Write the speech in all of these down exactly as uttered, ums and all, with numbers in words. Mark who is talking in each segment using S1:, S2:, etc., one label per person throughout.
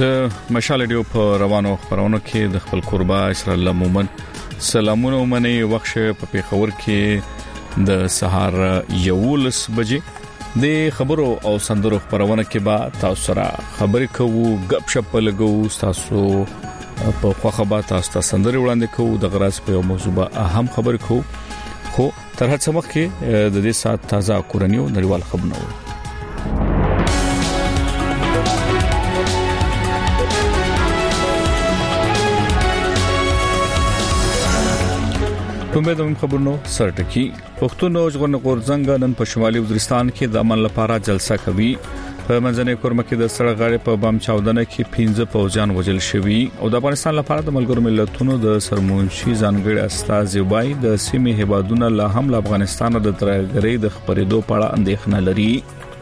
S1: د مشال ډیو په روانو خبرونو کې د خپل قربا اسرا الله مومن سلامونه ومني وخت په پیښور کې د سهار یولس بجې د خبرو او سندرو خبرونه کې با تاسو سره خبرې کوو غپ شپ لګو تاسو په خوخه با تاسو ته سندري وړاندې کوو د غراس په موضوع به اهم خبرې کوو خو تر هڅه مخکې د دې سات تازه کورنیو نړیوال خبرونه کومه د خبرونو سرټکی پښتون نوجوان غورځنګ نن په شمالي وزیرستان کې د امن لپاره جلسه کوي په منځنۍ کورمه کې د سړک غاړې په بم چاودنه کې پنځه پوځیان وژل شوي او د افغانستان لپاره د ملګرو ملتونو د سرمنشي ځانګړي استاذ وای د سیمې هیوادونو له هم له افغانستان د ترهګرۍ د خبرېدو په اړه اندېښنه لري.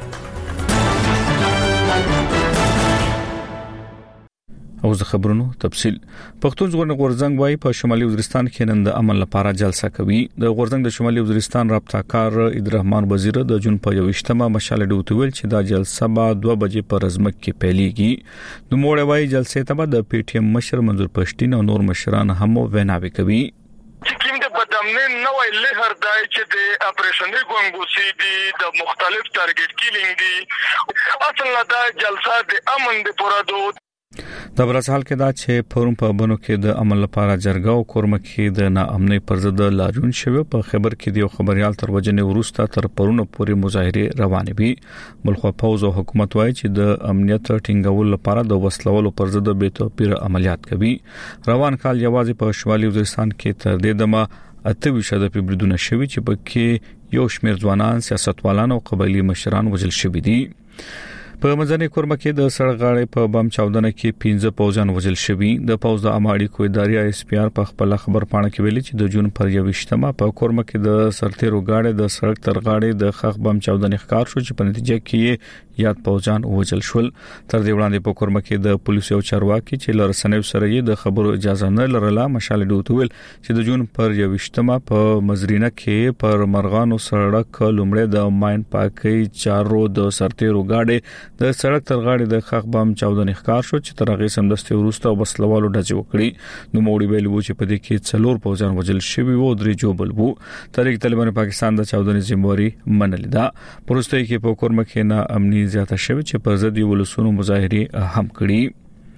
S1: او زه خبرونو تفصيل پښتون ژغورنې غورځنګ وايي په شمالي وزیرستان کې نن د امن لپاره جلسه کوي. د غورځنګ د شمالي وزیرستان رابطه کار عبدالرحمن وزیر د جون په یوشتمه مشال ډوت ویل چې دا جلسه به دوه بجې پر ازمک کې پیلېږي. نو موږ وايي جلسه ته به د پی ټی ایم مشر منظور پښتين او نور مشران هم ویناوي کوي.
S2: چې د بدامنین نوې لهر دای چې د اپریشني ګونګوسی دي د مختلف ټارګټ کیلینګ دي اصل دا جلسه د امن د پرادو
S1: د برسال کې دا چې پرون په بنو کې د عمل لپاره جرګه او کورمه کې د ناامنۍ پر ضد لاریون شوی. په خبر کې دی خبريال تر وجنې ورسته تر پرونه پورې مظاهره روانې وي. بلخو پوز او حکومت وایي چې د امنیت ټینګول لپاره د وسلوالو پر ضد به توپیر عملیات کوي. روان کال یوازې په شمالي وزیرستان کې تر دې دمه اته ویشت د پیبردونه شوی چې پکې یو شمېر ځوانان سیاستوالان او قبایلی مشران وژل شوي دي. په منځنۍ کورمه کې د سړک غاړې په بم چاودنه کې پنځه پوځیان وژل شوي. د پوز د اماړي کو ادارې اس پی آر په خپل خبر پاڼه کې ویلي چې د جون پر یوشتمه په کورمه کې د سرتیرو غاړې د سړک تر غاړې د خخ بم چاودنې ښکار شو چې په نتیجه کې یاد پوځیان وژل شول. تر دې وړاندې په کورمه کې د پولیسو او چارواکي چې لرسنوي سره یې د خبرو اجازه نه لرله مشال ډوت ویل چې د جون پر یوشتمه په مزرینه کې پر مرغانو سړک لومړی د ماین پاکي چارو د سرتیرو غاړې د سړک تر غاړې د خخ بم چاودنې ښکار شو چې تر هغه سمدستي ورسته وسلوالو ډزې وکړي. نو موړي ویل و چې په دې کې څلور پوځیان وژل شوي وو درې جوبل وو. تحریک طالبان پاکستان د چاودنې ذمہواری منلې ده. پروسته کې په کورمه کې نه امني زیاته شوی چې پر ضد یو ولسونو مظاهره هم کړي.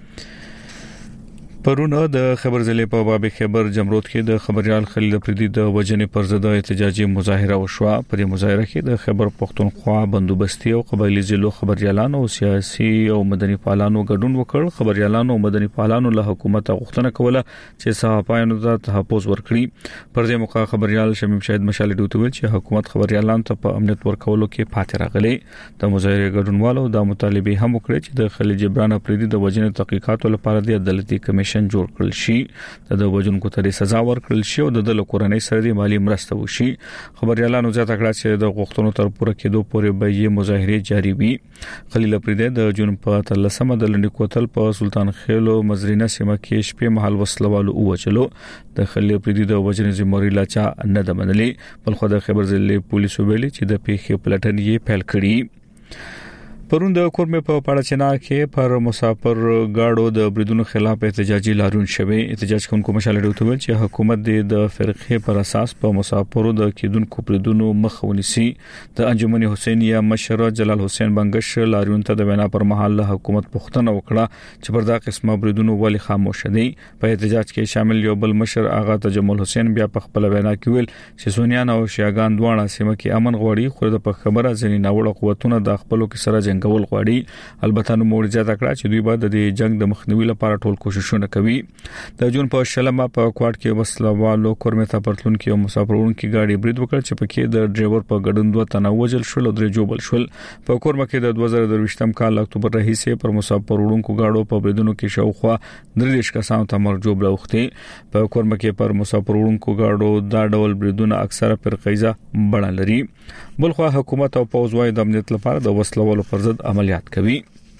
S1: پرونه د خبر ضلع په باب خبر جمرود کې د خبريال خلیل پردي د وجنې پر ضد احتجاجي مظاهره وشوه. په دې مظاهره کې د خبر پښتونخوا بندوبستي او قبایلی ضلعو خبريالانو او سیاسي او مدني فعالانو ګډون وکړ. خبريالانو او مدني فعالانو له حکومت غوښتنه کوله چې صحافیانو ته تحفظ ورکړي. پر دې موقع خبريال شمیم شاهد مشال ډوت ویل چې حکومت خبريالانو ته په امنیت ورکولو کې پاتې راغلي. د مظاهره ګډونوالو د مطالبه هم وکړي چې د خلیل جبران پردي د وجنې تحقیقاتو لپاره د عدالتي کمیشن جوړ کړل شي. د وجونکو ته سزا ورکړل شي او د کورنۍ سره د مالی مرسته وشي. خبريالانو زیاته کړه چې د غوښتنو تر پوره کېدو پورې به یې مظاهره جاری وي. خلیل پردي د جون په تلسمه د لنډ کوتل په سلطان خېلو مزرینه سیمه کې شپې مهال وسلوالو اوچلو. د خلیل پردي د وجنې ذمہواری لاچا نه د منلې بلخو د خبر ضلع پولیسو ویلي چې د پیښې پلټن یې پیل کړي. پرون د کورمه په پاړچنا کې پر مسافر گاډو د بریدونو خلاف احتجاجي لاریون شوه. احتجاج کوونکو مشال ډوت ویل چې حکومت د فرقې پر اساس په مسافرو د کېدونکو بریدونو مخ ونیسي. د انجمن حسینیه مشر جلال حسین بنگش لاریون ته د وینا پر مهال له حکومت پوښتنه وکړه چې پر دا قسمه بریدونو ولې خاموش دي. په احتجاج کې شامل یو بل مشر آغا تجمل حسین بیا په خپل وینا کې ویل چې سونیان او شیعاګان دواړه سیمه کې امن غوړي خو د په خبره ځنی ناوړه قوتونه د خپلو کې سره جنگ کول غواړي. البته نو موږ زیاته کړه چې دوی به د جنگ د مخنیوي لپاره ټول کوششونه کوي. د جون په شلمه په کوټ کې وسلوالو کورمه ته پرتلون کې مسافرون کې گاډي برید وکړ چې پکې د ډرایور په ګډون دوه تنه وژل شول او درې جوبل شول. په کورمه کې د دوه زره درویشتم کال اکتوبر راهیسې پر مسافرونکو گاډو په بریدونو کې شاوخوا درې کسانو ته مرګ جوړ اوختي. په کورمه کې پر مسافرونکو گاډو دا ډول بریدونه اکثره پر قیزه بڼه لري. بلخو حکومت او پوز وايي د امنیت لپاره د وسلوالو پر ضد عملیات کوي.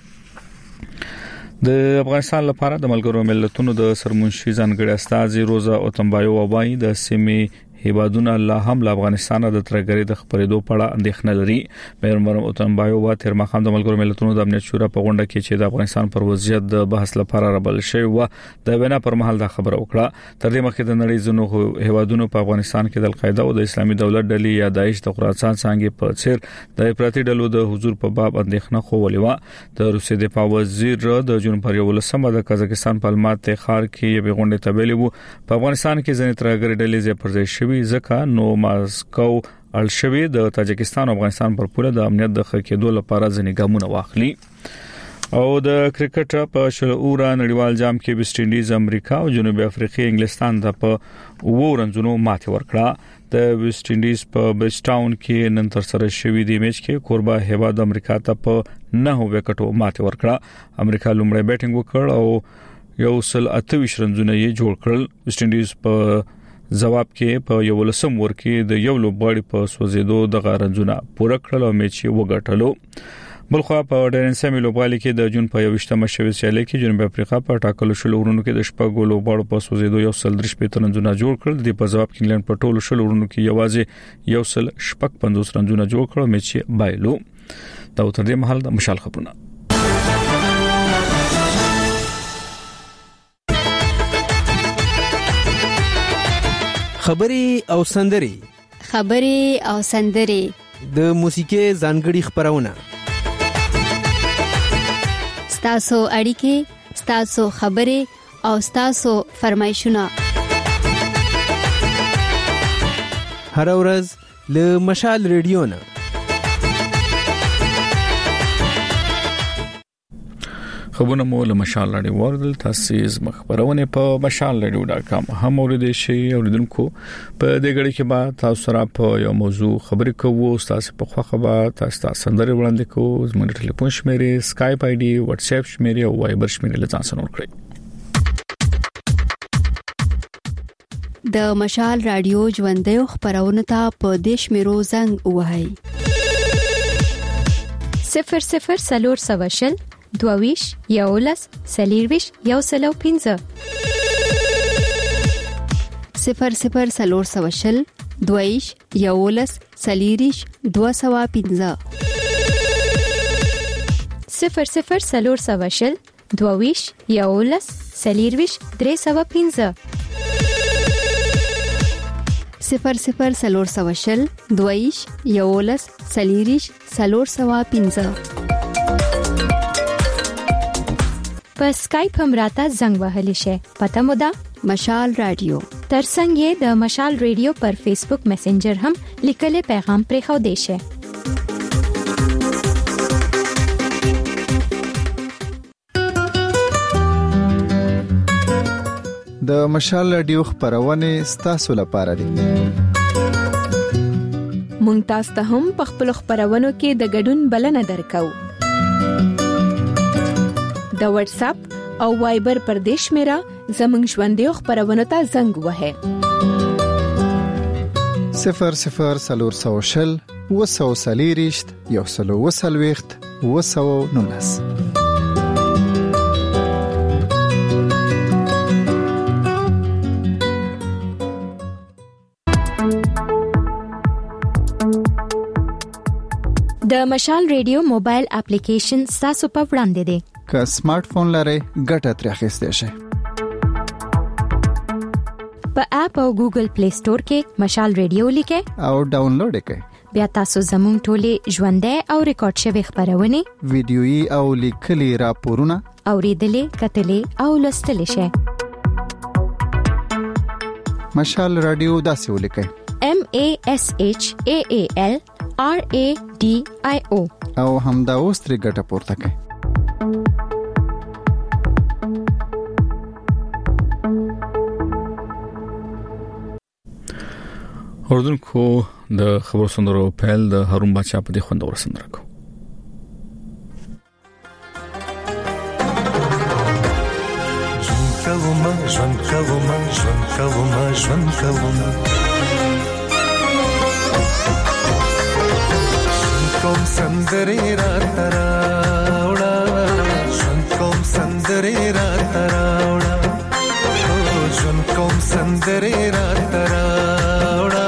S1: د افغانستان لپاره د ملګرو ملتونو د سرمنشي ځانګړي استاذ روزا اوتمبایو وایي د سیمې هیوادونه الله هم له افغانستان د ترګری د خبرېدو په اړه اندېښنه لري. مېرمن اوتنبایو وا تر مخام د ملګرو ملتونو د امنیت شورا په غونډه کې چې د افغانستان پر وضعیت د بحث لپاره رابل شوی و د وینا پر مهال دا خبره وکړه. تر دې مخکې د نړۍ ځینو هیوادونو په افغانستان کې د القاعده او د اسلامي دولت ډلې یا داعش د خراسان څنګه په څیر د افراطي ډلو د حضور په باب اندېښنه خوولې و. د روسي دفاع وزیر د جون پر یولسمه د قزاقستان په الماتي ښار کې یو غونډه تبلیغ وو. په افغانستان کې ځینې ترګری ډلې زې پرځای شوی ځکه نو ماسکو الشوي د تاجکستان او افغانستان پر پوله د امنیت د خکېدو لپاره ځینې ګامونه واخلي. او د کرکټ په شلورا نړیوال جام کې ویسټ انډیز امریکا او جنوبي افریقا انګلستان ته په وورنځونو ماتې ورکړه. د ویسټ انډیز په بیسټاون کې نن تر سره شوی دی میچ کې کوربه هیواد امریکا ته په نه وکټو ماتې ورکړه. امریکا لومړی بیټینګ وکړ او یو سل اتویش رنونه یې جوړ کړل. ویسټ انډیز په جواب کې په یو لسم ور کې د یو لوبړی په سوزیدو د غرنځونه پوره کړل او میچ یې وګټلو. بلخو په ډیرن سیمي لوبغالي کې د جون په یوشتمه شوي سیالي کې جنوبي افریقا په ټاکلو شل ورونو کې د شپږ لوبړو په سوزیدو یو سل درش په ترنځونه جوړ کړل. د په جواب کې انګلند په ټولو شل ورونو کې یوازې یو سل شپږ پنځوس رنونه جوړ کړل میچ یې بایلو. دا تر دې مهال د مشال خبرونه.
S3: خبري او سندري
S4: خبري او سندري
S3: د موسیقي ځانګړي خبرونه
S4: ستاسو اړیکې ستاسو خبري او ستاسو فرمایشونه
S3: هر ورځ له مشال ریډیو نه.
S1: خبرونه مو له مشال رادیو وردل تاسو مخبرونه په مشال رادیو ډاټ کام هم اوریدئ شئ. اوریدونکو په دې غړي کې به تاسو سره په یو موضوع خبرې کوو. تاسو په خو خبر تاسو سندره وړاندې کوو. زموږ ټلیفون شمیرې سکایپ آی ډي واتس اپ شمیرې او وایبر شمیرې له ځان سره ورکړئ.
S4: د مشال رادیو ژوندۍ خبرونه ته په دیش میرو زنګ وهاي
S5: صفر صفر سلور سواشل دوویش یولس سلیرویش یو سلو پینزه
S4: صفر صفر سلور سواشل دوویش یولس سلیریش دو سوا پینزه
S5: صفر صفر سلور سواشل دوویش یولس سلیرویش درې سوا پینزه
S4: صفر صفر سلور سواشل دوویش یولس سلیریش سلور سوا پینزه.
S5: په سکایپ هم راته زنګ وهلی شي. پته مو ده
S4: مشال رادیو.
S5: ترڅنګ یې د مشال رادیو پر فیسبوک میسنجر هم لیکل پیغام پرې خو دی شي.
S6: د مشال رادیو خبرونه ستاسو لپاره دي.
S7: مونږ تاسو ته هم په خپل خبرونو کې د ګډون بلنه درکو. د واتس اپ او وایبر پر دیش میرا زمنګ ژوندۍ خبرونه ته زنګ وهه
S6: صفر صفر سلور سوشل وسو سلیریشت یو سلو وسلويخت وسو نونس.
S5: د مشال رادیو موبایل اپلیکیشن تاسو په وړاندې دی.
S6: که سمارټ فون لرئ ګټه ترې اخیستئ شئ.
S5: په اپ او ګوګل پلی سٹور کې مشال رادیو لیکئ
S6: او ډاونلوډ کړئ.
S5: بیا تاسو زموږ ټولې ژوندۍ او ریکارډ شوی خبرونه
S6: ویډیويي او لیکلي راپورونه
S5: اوریدلې کتلې او لوستلې شئ.
S6: مشال رادیو داسې ولیکئ
S5: M A S H A A L R A D I O
S6: او همدا اوس ترې ګټه پورته کړئ.
S1: اوردونکو د خبرو سندرو پیل د هارون بچا په دې خوندور سندره کو.
S8: ژوند کوم ژوند کوم ژوند کوم ژوند کوم کوم سندري را تراوړه ژوند کوم سندري را تراوړه ژوند کوم سندري را تراوړه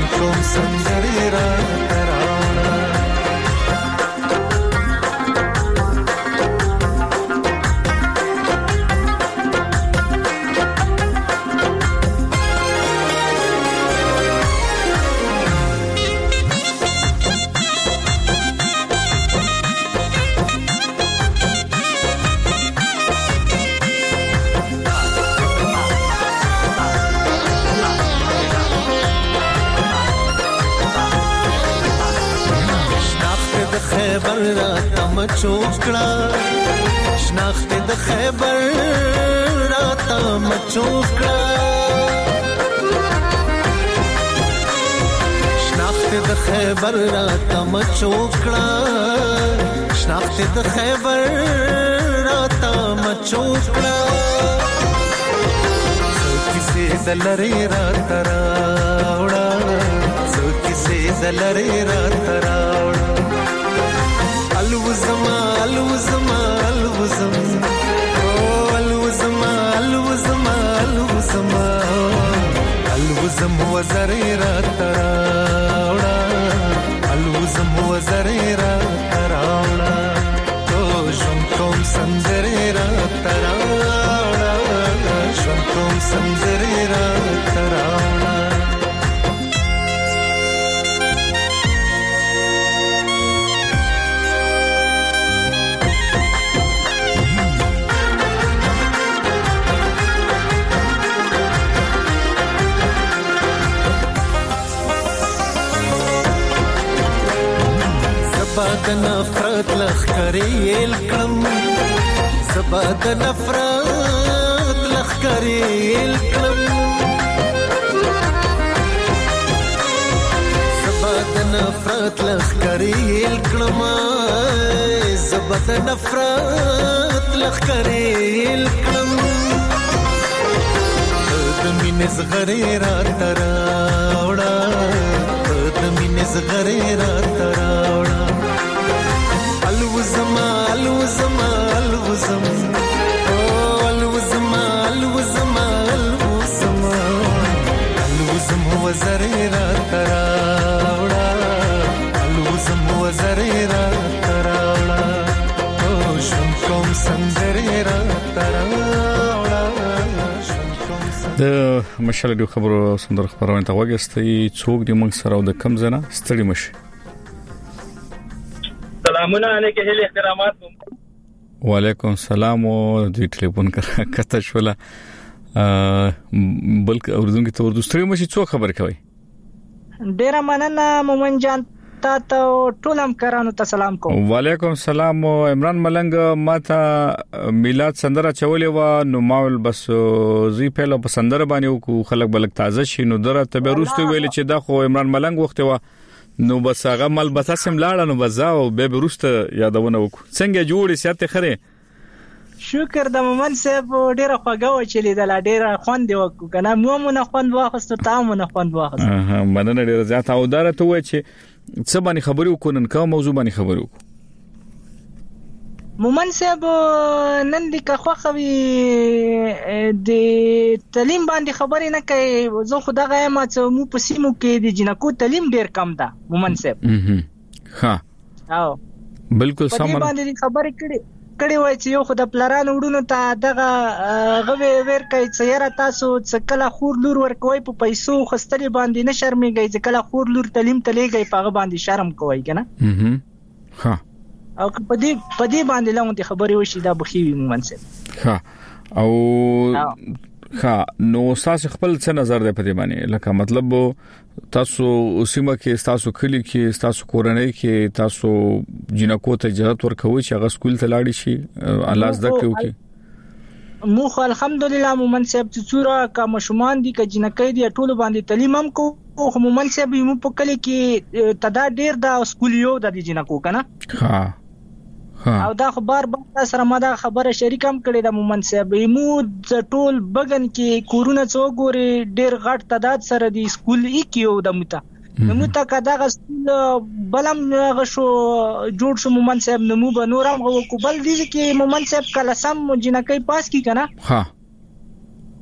S8: ژوند کوم سندرې را تراوړه خیبر را تم چوکړه شناخت د خیبر را تم چوکړه شناخت د خیبر را تم چوکړه شناخت د خیبر را تم چوکړه څوکې دلری را تراوړه څوکې دلری را تراوړه الوزما الوزما الوزم او الوزما الوزما الوزما الوزم وزری را تراوړه الوزم وزری را تراوړه تو ژوند کوم سندرې را تراوړه ژوند کوم سندرې را تراوړه زباد نفرت لخکری الکم زباد نفرت لخکری الکم زباد نفرت لخکری الکم زباد نفرت لخکری الکم دمین زغری را تراوړه دمین زغری را تراوړه الوزما الوزما الوزم او الوزما الوزما الوزما الوزم وزری را تراوړه الوزم وزری را تراوړه او ژوند کوم سندرې را تراوړه
S1: د مشالې خبرو سندر خبرونه ته وګستې څوک دې موږ سره د کم زنه ستړي مشي
S9: سلامونه علیکم هله احترامات
S1: وعلیکم السلام او دوی ټلیفون کړه شولا بلکې اردن کې تور دوستري مشي څو خبر کوي
S9: ډیر مننه مومن جان تاسو ټول هم کرانو ته سلام کوم
S1: وعلیکم السلام عمران ملنګ ماته میلاد سندره چولې و نو ماول بس زی په له سندره باندې کو خلک بلک تازه شي نو درته به روسته ویل چې دا خو عمران ملنګ وخت و نو بس هغه مل بتاسم لاړه نو بزاو به روسته یادونه وک څنګه جوړې سیاته خره
S9: شکر د مومن صاحب ډیره خوږه و چې لیدل ډیره خوند وکړه کنه مو مونږ خوند واخستو تاسو مونږ خوند واخستو
S1: ها مننه ډیره زیات او دارته و چې څه باندې خبرې وکړن کوم موضوع باندې خبرې وکړو
S9: مومن صاحب نن د خوخوي د تعلیم باندې خبرې نه کوي زه خدای ما چې مو په سیمو کې د جنکو تعلیم ډیر کم ده مومن صاحب
S1: ها
S9: او
S1: بالکل سم
S9: باندې خبرې کړي کړي وای چې یو خدای پلاران وډونو ته دغه غوي ور کوي چې یاره تاسو چې کله خور لور ورکوي په پیسو خستلې باندې نه شرمېږي چې کله خور لور تعلیم تلېږي په هغه باندې شرم کوي کنه
S1: ها
S9: او په دې په دې باندې لږه خبرې وشي دا بخي منصب
S1: ها او ها نو تاسو خپل څه نظر دی په دې باندې لکه مطلب تاسو اوسمه کې تاسو کلی کې تاسو کورنۍ کې تاسو جنکو ته اجازه ورکوي چې هغه سکول ته لاړ شي الله زده کوي
S9: مو خو الحمدلله مومن صاحب چې څوره کا مشمان دي ک جنکې دي ټول باندې تعلیم هم کو خو مومن صاحب مو په کلی کې تدا ډیر دا سکول یو د جنکو کنه
S1: ها
S9: او دا خبر به سره ما دا خبره شریکم کړی د مومن صاحب مو د ټول بغن کې کورونه څوګوري ډیر غټ تعداد سره دی سکول یو د متا نو تا کدا غسل بلم غشو جوړ شو مومن صاحب نمو بنورم غو کوبل دي کې مومن صاحب کله سم جنکې پاس کی کنه
S1: ها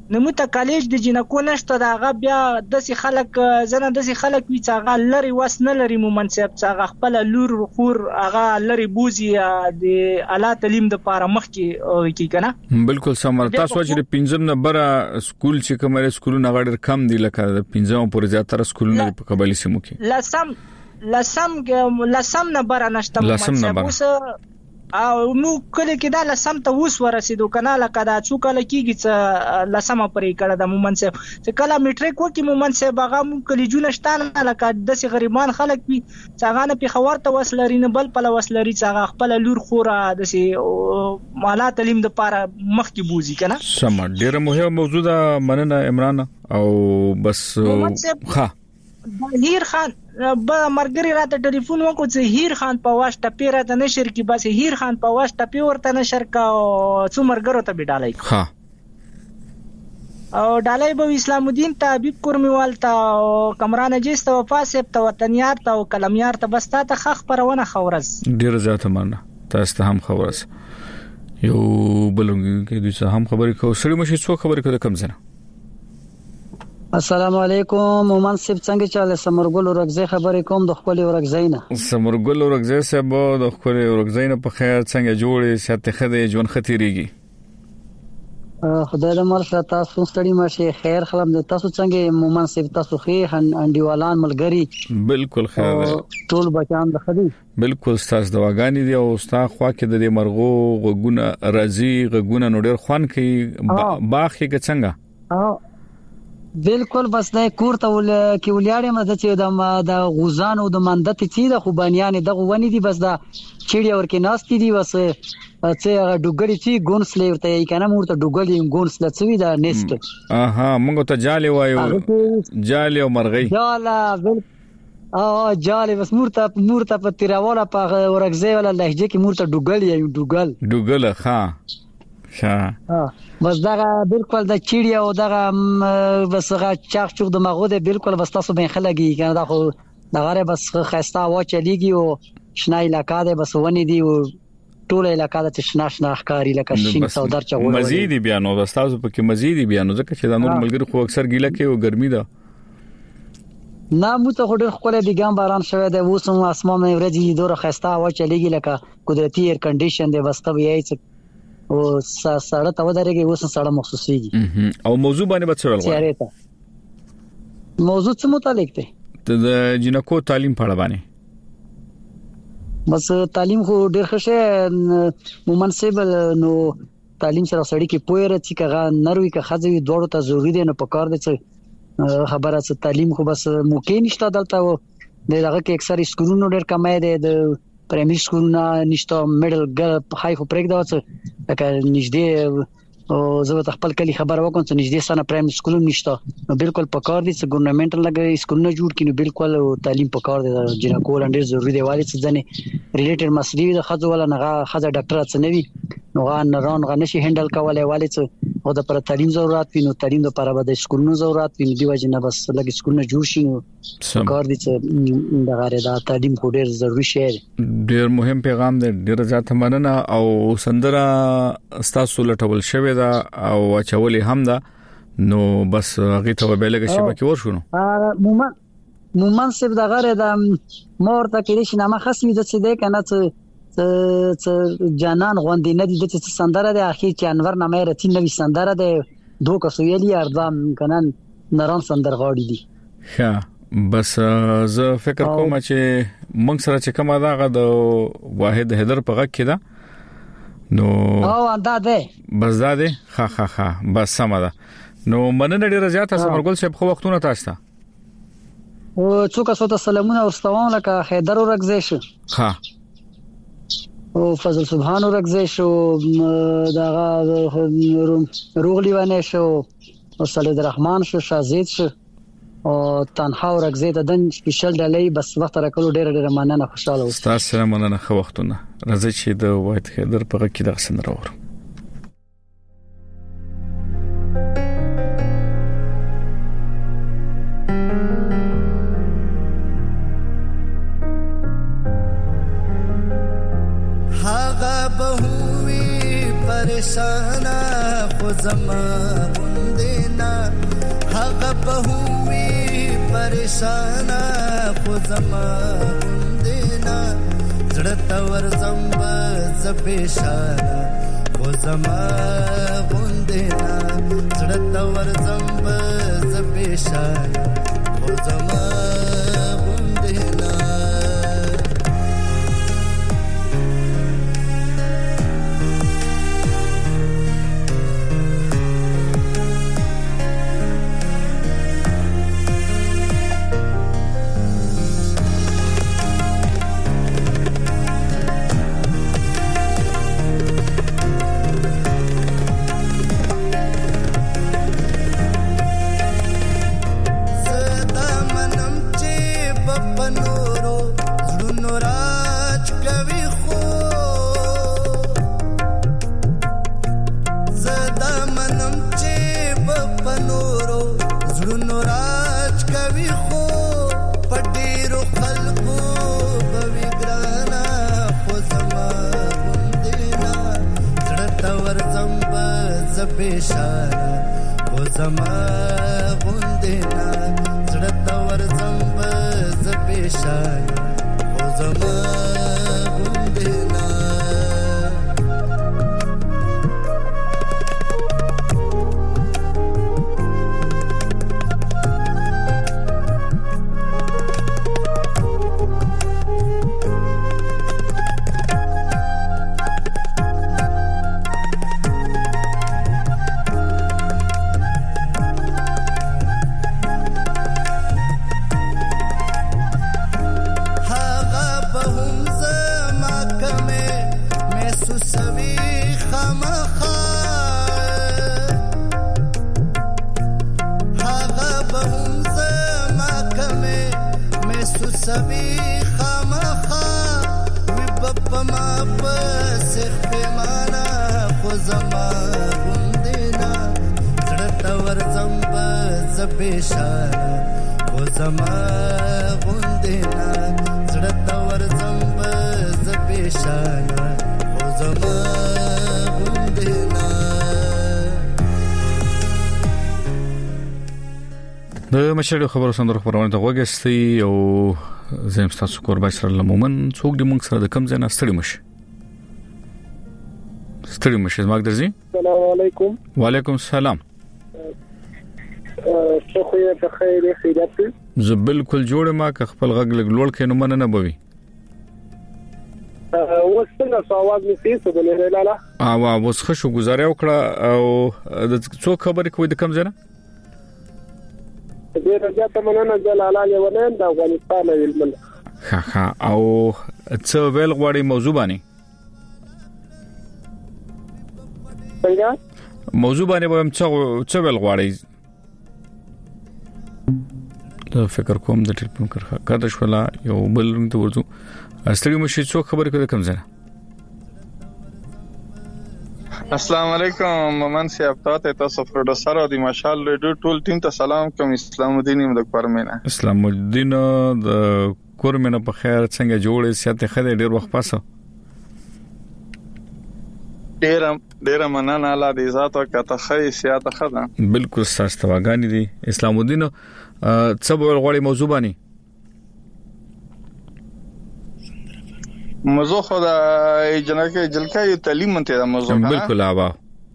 S9: نموته کالج د جنکو نشته دا هغه بیا داسې خلک زنه داسې خلک وي چې هغه لري واس نه لري مومن صاحب چې هغه خپل لور خور هغه لري بوزي د اعلی تعلیم د لپاره مخ کې کی کنه
S1: بالکل سمر تاسو چې پنځم نه بره سکول چې کومه سکولونه غړ کم دي لکه پنځم پورې زیاتره سکولونه په قبایلی سیمو کې
S9: لسم لسم لسم نه بره نشته مومن صاحب او نو کله کې دا لسم ته اوس ورسېدو کنه لکه دا څو کله کېږي چې لسمه پرې کړه د مومن صاحب چې کله میټریک وکي مومن صاحب هغه مو کلیجونه شتان لکه داسې غریبان خلک وي چې هغه نه پیښور ته وسلري نه بل په وسلري چې هغه خپل لور خوره داسې مالا تعلیم د پاره مخ کې بوزي کنه
S1: سم ډیره مهمه موضوع ده مننه عمران او بس ها
S9: هیر خان با مرګري راته ټلیفون وکړ چې هیر خان په واسطه پیره ته نشر کی بس هیر خان په واسطه پی ورته نشر کا او څو مرګرو ته بډالای
S1: ها
S9: او ډالای به اسلام الدین ته حبیب کورمیوال ته کمران جیست او فاسب ته وطنیار ته او کلمیار ته بس ته خخ پرونه خورز
S1: ډیر زیاته مننه تاسو ته هم خورز یو بلونګ کې دوی څه هم خبرې کو سړی مشه څو خبرې کو د کم زنه
S10: السلام علیکم مومن صاحب څنګه چاله سمرګل ورغزه خبرې کوم د خپل ورغزینه
S1: سمرګل ورغزه صاحب د خپل ورغزینه په خیر څنګه جوړې ساته خدای ژوند ختیریږي
S10: خدای دې مرسته تاسو ستړي مشه خیر خلم د تاسو څنګه مومن صاحب تاسو خې انډیوالان ملګری
S1: بالکل خیر
S10: ټول بچان د خدي
S1: بالکل تاسو دواګانی دی او تاسو خوا کې د مرغو غوګونه رازي غوګونه نو ډیر خوان کوي باغ کې څنګه
S10: بالکل بس دا کور ته ول کې ولیاړې مده چې د د غوزان او د مندت چې د خوبانيان دغه ونی دي بس دا چيړي ور کې ناستې دي بس چې ډوګړي چې ګونسلې ورته یې کنه مورته ډوګړي ګونسله څوي دا نست
S1: اها موږ ته جالي وایو جالي او مرغۍ
S10: جاله بالکل اه جالي بس مورته مورته په تیراواله په ورغزه ولا لهجه کې مورته ډوګړي یو ډوګل
S1: ډوګل ها
S10: ها بس دا بالکل د چيړي او دا بس غا چاخ چوک د مغو ده بالکل بس تاسو به خلګي کنه دا خو دا غره بس خستا وا چلیږي او شنه علاقہ ده بس ونی دی او ټول علاقہ د شنه شنه ښکاری لکه شین سودار چغول
S1: مزید بیانو بس تاسو په کې مزید بیانو ځکه چې دا نور ملګری خو اکثر ګیله کوي او ګرمي ده
S10: نه مو ته هډر خپل دیګام باران شوه د وسم اسمان ورځي دوره خستا وا چلیږي لکه قدرتي ایر کنډیشن ده بس ته یې او ساړه ته ودرېږي اوس ساړه محسوسيږي
S1: او موضوع باندې به څه ولول
S10: موضوع څه متعلق دی
S1: د جنکو تعلیم په اړه باندې
S10: بس تعلیم خو ډېر ښه مومن صاحب نو تعلیم سره سړی کې پوهه راځي کغه نروي که خځوي دوړو ته ضروری دی نه پکار دي چې خبره څه تعلیم خو بس موقع نشته دلته و دغه کې اکثر سکولونو ډېر کمای دي د پرایمري سکولونه نشته میډل ګل هاي خو پرېګ دا څه لکه نږدې او زه ته خپل کلی خبر وکم چې نږدې سره پرایمري سکول نشته نو بالکل پکار دي چې ګورنمنت لګي سکولونه جوړ کړي بالکل تعلیم پکار دي جنکو لاندې ضروری دی والي چې ځنه ریلیټډ مسلې د خځو ولا نه خځه ډاکټر څه نوي نو غان ران غنشي هندل کولای والي چې او د پر تعلیم ضرورت وي نو تعلیم د لپاره د سکولونو ضرورت وي دی وجه نه بس لګي سکولونه جوړ شي نو کار دي چې د غره د تعلیم خو ډیر ضروری شی
S1: ډیر مهم پیغام دی ډیر ځات مننه او سندره استاسو لټول شوی دا او اچولې هم دا نو بس هغه ته وبلګه شي پکې ورشونو
S10: مومن مومن سب د غره د مور ته کې شنامه خاصه د څه ده کنه څه څه جانان غوندې نه دي د څه سندره د اخی چې انور نامه رتی نوې سندره ده دوه کسویلی اردام کنن نران سندر غاړي دي
S1: ها بس زه فکر کوم چې موږ سره چې کومه دا د واحد هدر په غږ کې ده نو
S10: او انده ده
S1: بس دا ده ها ها ها بس سم ده نو مننه ډیره زیاته سمرګل صاحب خو وختونه تاسو ته
S10: او څوک څو ته سلامونه ورستوم لکه حیدر ورغزه شو
S1: ها
S10: او فضل سبحان ورغزه شو داغه روغلی ونه شو او صالح الرحمن شو شازید شو او تنها ورغزه د دن سپیشل ډلې بس وخت راکلو ډېر ډېر مننه خوشاله اوسه
S1: تاسو سره مننه خو وختونه راځي چې د وایت خیدر په کې د حسن راوړو
S8: پریشانا خو زما غوندې به وی پریشان خو زما دینا زړه تور زمب زبیشان خو زما دینا زړه تور زمب زبیشان خو زما
S1: د مشرډ خبرو سندره خبرونه د وګستي او زم تاسو قربای سره لمومن څوک د مونږ سره د کم ځای نه ستړي مشه ستړي مشه زما درځي.
S11: السلام علیکم.
S1: وعلیکم السلام.
S11: څه خو یې په خیر خیرات
S1: زه بالکل جوړ ما ک خپل غږ لګ لوړ کینو من نه بوي
S11: وسنه سواز می سیسو د لاله
S1: او وسخه شو گزارې وکړه او د څو خبرې کوي د کم ځای نه
S11: ډیر زیاته مننه جلاله ولین د افغانستان ویلمن
S1: ها ها او څه ویل غواړي موضوع باندې
S11: څنګه
S1: موضوع باندې به څه څه ویل غواړي د فکر کوم د ټلیفون کرخه کاده شولا یو بل ته ورته استړي مشي څو خبرې کوي کم ځای.
S12: السلام علیکم ممن صاحب تاسو پروډوسر او د ماشال ریډیو ټول ټیم ته سلام کوم. اسلام الدین د کورمنه
S1: اسلام الدین د کورمنه په خیر څنګه جوړې سیاته خدای ډیر وخت پاسه
S12: ډیر ډیر مننه الله دې ذات او کته خې سیاته خدا
S1: بالکل ساسته واغانی دي. اسلام الدین څه به غوړي موضوع باندې
S12: موضوع خدا جنکه جلکای تعلیم منته دا موضوع
S1: بالکل آبا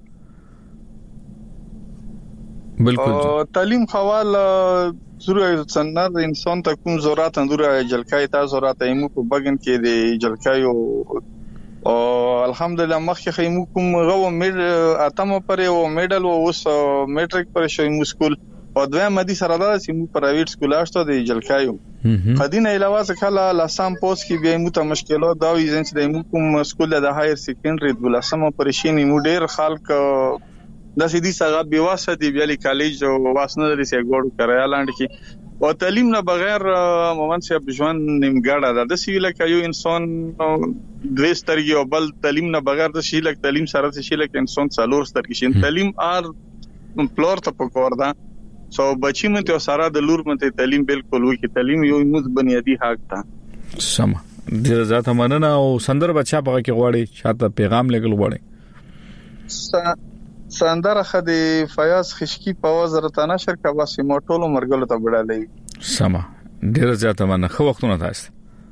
S1: بالکل
S12: تعلیم حوال ضروري سند انسان ته کوم ضرورت اندوره جلکای تا ضرورت ایمو په بغن کې دی جلکای او الحمدلله مخکې خیمو کوم غو مې اتمه پر او میډل او اوس میټریک پر شوی مو سکول او دوه مدي سره دا سیمو پرایویټ سکول آشته دی جلکایو قدینه علاوه څخه لاسام پوس کې به مو ته مشکلات دا وي چې د مو کوم سکول د هایر سیکنډری د لاسمه پرشینی مو ډیر خلک د سیدی څنګه بیواسه دی ویلي کالج او واسنه لري چې ګورو کرالاند کې او تعلیم نه بغیر مومن صاحب ژوند نیمګړه ده. د سیویل کایو انسان دوه سترګي او بل تعلیم نه بغیر د شیلک تعلیم سره چې شیلک انسان څلور سترګي شین تعلیم ار پلور ته پکور ده سو بچی منته سره د لور منته تعلیم بالکل وي کې تعلیم یو موږ بنیادی حق ده.
S1: سم ډیر ذات مننه او سندر بچا په کې غواړي چاته پیغام لګل غواړي
S12: سندره خدي فیاض خشکی په وزارت نشر کا واسي موټولو مرګلو ته وړاندې
S1: سما ډیر زیاته مننه خو وختونه تاسو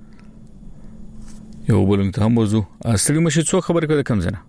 S1: یو بلنګ ته موضوع اصلي مشه څو خبر کړه کم زنه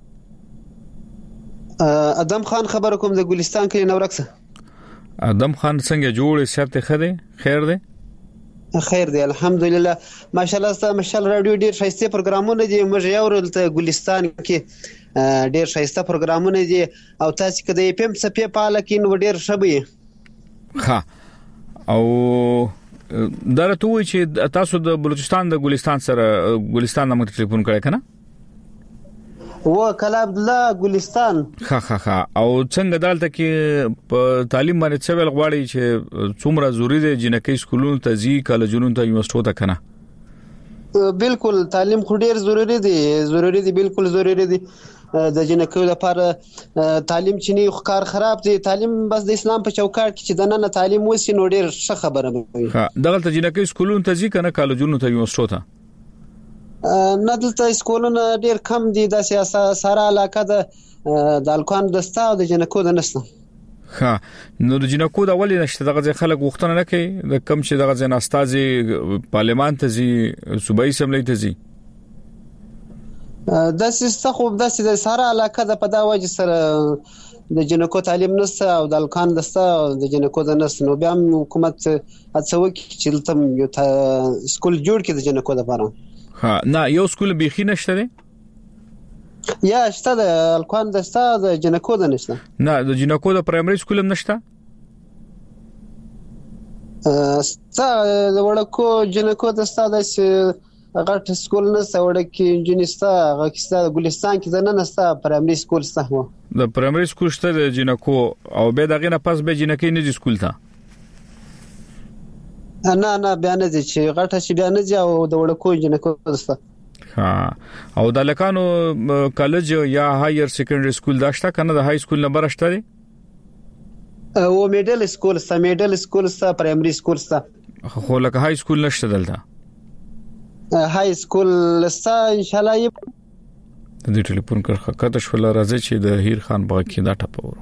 S13: ادم خان خبر کوم د ګلستان کې نورکسه
S1: ادم خان څنګه جوړ شرط خده خیر ده
S13: خیر دی الحمدلله ماشاءالله ست مشال رادیو ډیر شایسته پروګرامونه دي موږ یو ورته ګلستان کې ډیر شایسته پروګرامونه دي او تاسو کده پم سپې پاله کې نو ډیر شبي
S1: ها او درته وای چې تاسو د بلوچستان د ګلستان سره ګلستان نامه ټلیفون کړی کنه
S13: و کلا عبد الله ګلستان
S1: ها ها ها او څنګه دالته کې په تعلیم باندې څه ویل غواړي چې څومره ضروری دی جنکې سکولونو ته ځي کالجونو ته یونیورسيټو ته کنه
S13: بالکل تعلیم خو ډیر ضروری دی ضروری دی بالکل ضروری دی د جنکو لپاره تعلیم چې نه ښکار خراب دی تعلیم بس د اسلام په چوکاټ کې چې د نن تعلیم وسی نو ډیر ښه خبره وي
S1: ها دغه جنکې سکولونو ته ځي کنه کالجونو ته یونیورسيټو ته
S13: نه دلته سکولونه ډیر کم دي د سیاست سره علاقه ده د الکوان دستا او د جنکو د نسته
S1: ها نو د جنکو د اولې نشته دغه خلک وختونه نه کوي د کم چې دغه ځن استاذي پارلمان ته ځي صوبایي سملې ته ځي
S13: د سیسته خو د سره علاقه ده په دا وجه سره د جنکو تعلیم نسته او د الکان دسته د جنکو د نس نو بیا حکومت هڅه کوي چې تم یو سکول جوړ کړي د جنکو لپاره
S1: ها نه یو سکول بيخي نشته دی
S13: یا شته د الکوان دسته د جنکو د نشته
S1: نه د جنکو د پرایمري سکول هم نشته
S13: ستا د وړکو جنکو دسته د غټ سکول نسته وړکې انجینستا هغه کیسه ګلستان کې نه نسته پرایمري سکول سته
S1: د پرایمري سکول شته د جنکو او به دغه نه پس به جنکې نه سکول ته
S13: نه نه بیان دي چې غټه شي بیان دي او د وړکو جنکو دسته
S1: ها او د لکانو کالج یا هایر سیکنډري سکول داشته کنه د های سکول نمبر شته دي
S13: او میډل سکول ستا میډل سکول ستا پرایمري سکول ستا
S1: خو لکه های سکول نشته دلته
S13: های سکول ستا ان شاء الله یې
S1: د ټلیفون کړه کته شول راځي چې د هیر خان باغ کې دا ټپورو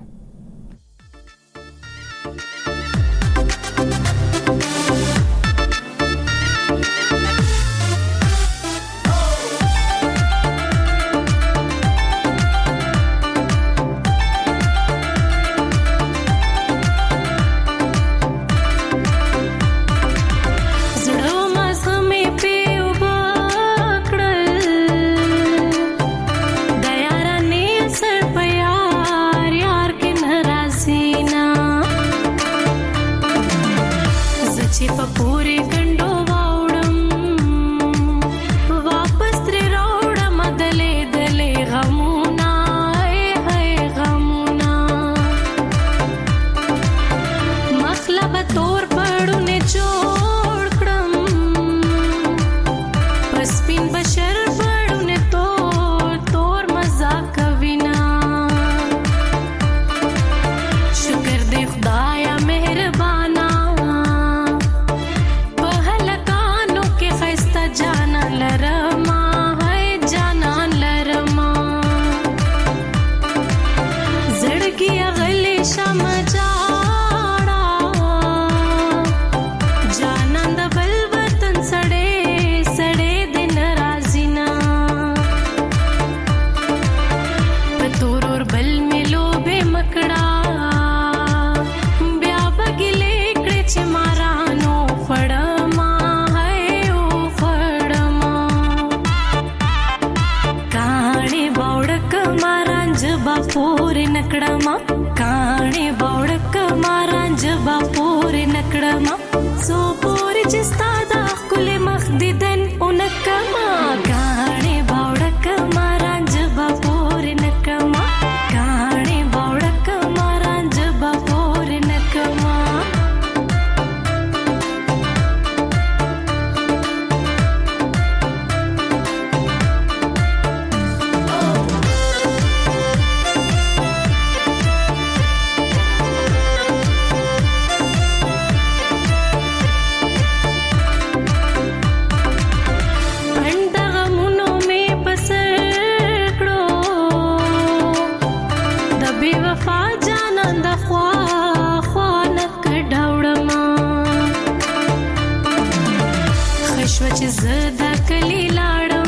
S14: شو چې زدا کلی لاړم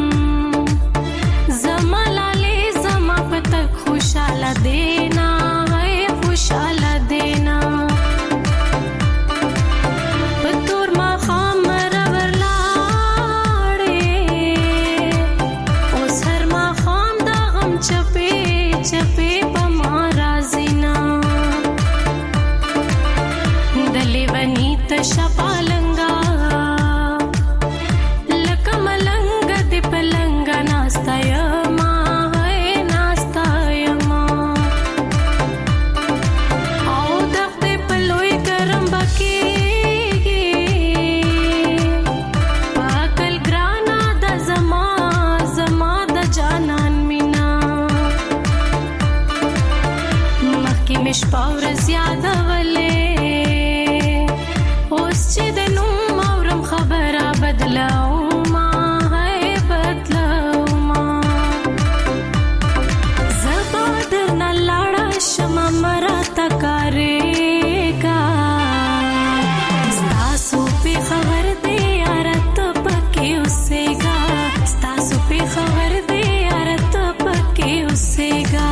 S14: زما لاله زما پته خوشاله دینا ہے خوشاله دینا پتور ما خامر ورلاړې اوس هر ما خام دا غم چپې چپې په ما رازینا دلی ونی ته شپالنګا لکه ملنګ دی پلنګ ناستا یما ہے ناستا یما او دغه په لوی ګرم بکیږي پاکل ګرانا د زما زما د جانان مینا مخکې مش پاور زیاده ولې اوس چې د نوم اورم خبره بدلاو ما ہے بدلاو ما زباد نه لاړه شمه مراته کارېګا ستاسو په خبر دی یار ته پکې اوسېګا ستاسو په خبر دی یار ته پکې اوسېګا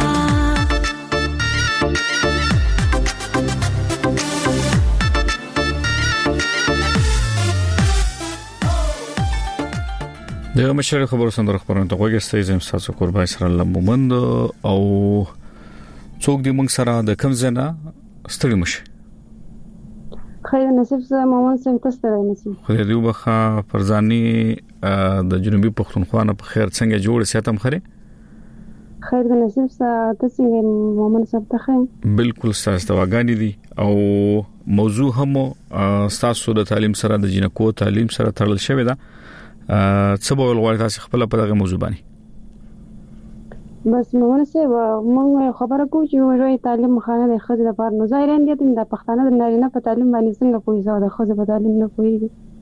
S1: د مشر خبرو سندره خبرونه ته وګورئ زم تاسو قربای سره لمومند او څوک دې موږ سره د کم زنه ستړي مشه
S15: خیر نصیب زه مومن سم تاسو نصیب
S1: خو دې وبخه فرزاني د جنوبي پښتونخوا نه په خیر څنګه جوړ ساتم خره
S15: خیر نصیب تاسو مومن سم ته خیر
S1: بالکل تاسو واګانی دي او موضوع هم تاسو د تعلیم سره د جنکو تعلیم سره تړل شوی ده څه به ولغواړی تاسو خپل په دغه موضوع باندې
S15: بس موږ سه موږ خبره کوو چې موږ تعلیم خانه د خځې لپاره نو ظاهرا دي د پښتانه د نارینه په تعلیم باندې څنګه کوی زو د خځې په تعلیم نه کوي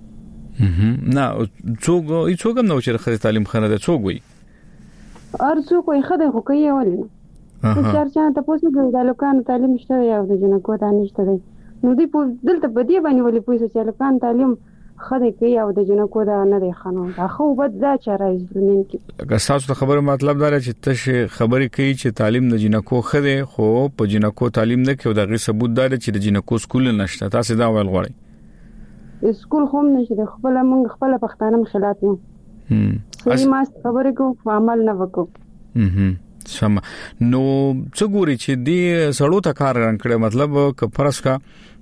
S1: نه څوک څوک هم نو چې خځې تعلیم خانه ده څوک وي
S15: ار څوک وي خدای خو کوي ولې چې چرچا ته پوسو د لوکان تعلیم شته یا د جنکو ته نشته دی نو دی په دلته بدی باندې ولې پوسو چې لوکان تعلیم خدای کوي او د جنکو دا نه دی خانو دا خو بد دا چاره زمين کې
S1: اګه تاسو خبره مطلب دا چې تاسو خبرې کوي چې تعلیم د جنکو خدای خو په جنکو تعلیم نه کوي دا غي ثبوت دا چې د جنکو سکول نشته تاسو دا ویل غواړئ
S15: سکول هم نشته خپل موږ خپل پښتانه خلاف یو هم سړي ما خبرې کوو عمل نه وکړو
S1: هم سم نو څګوري چې دی سړو ته کار رانکړي مطلب ک فرض کا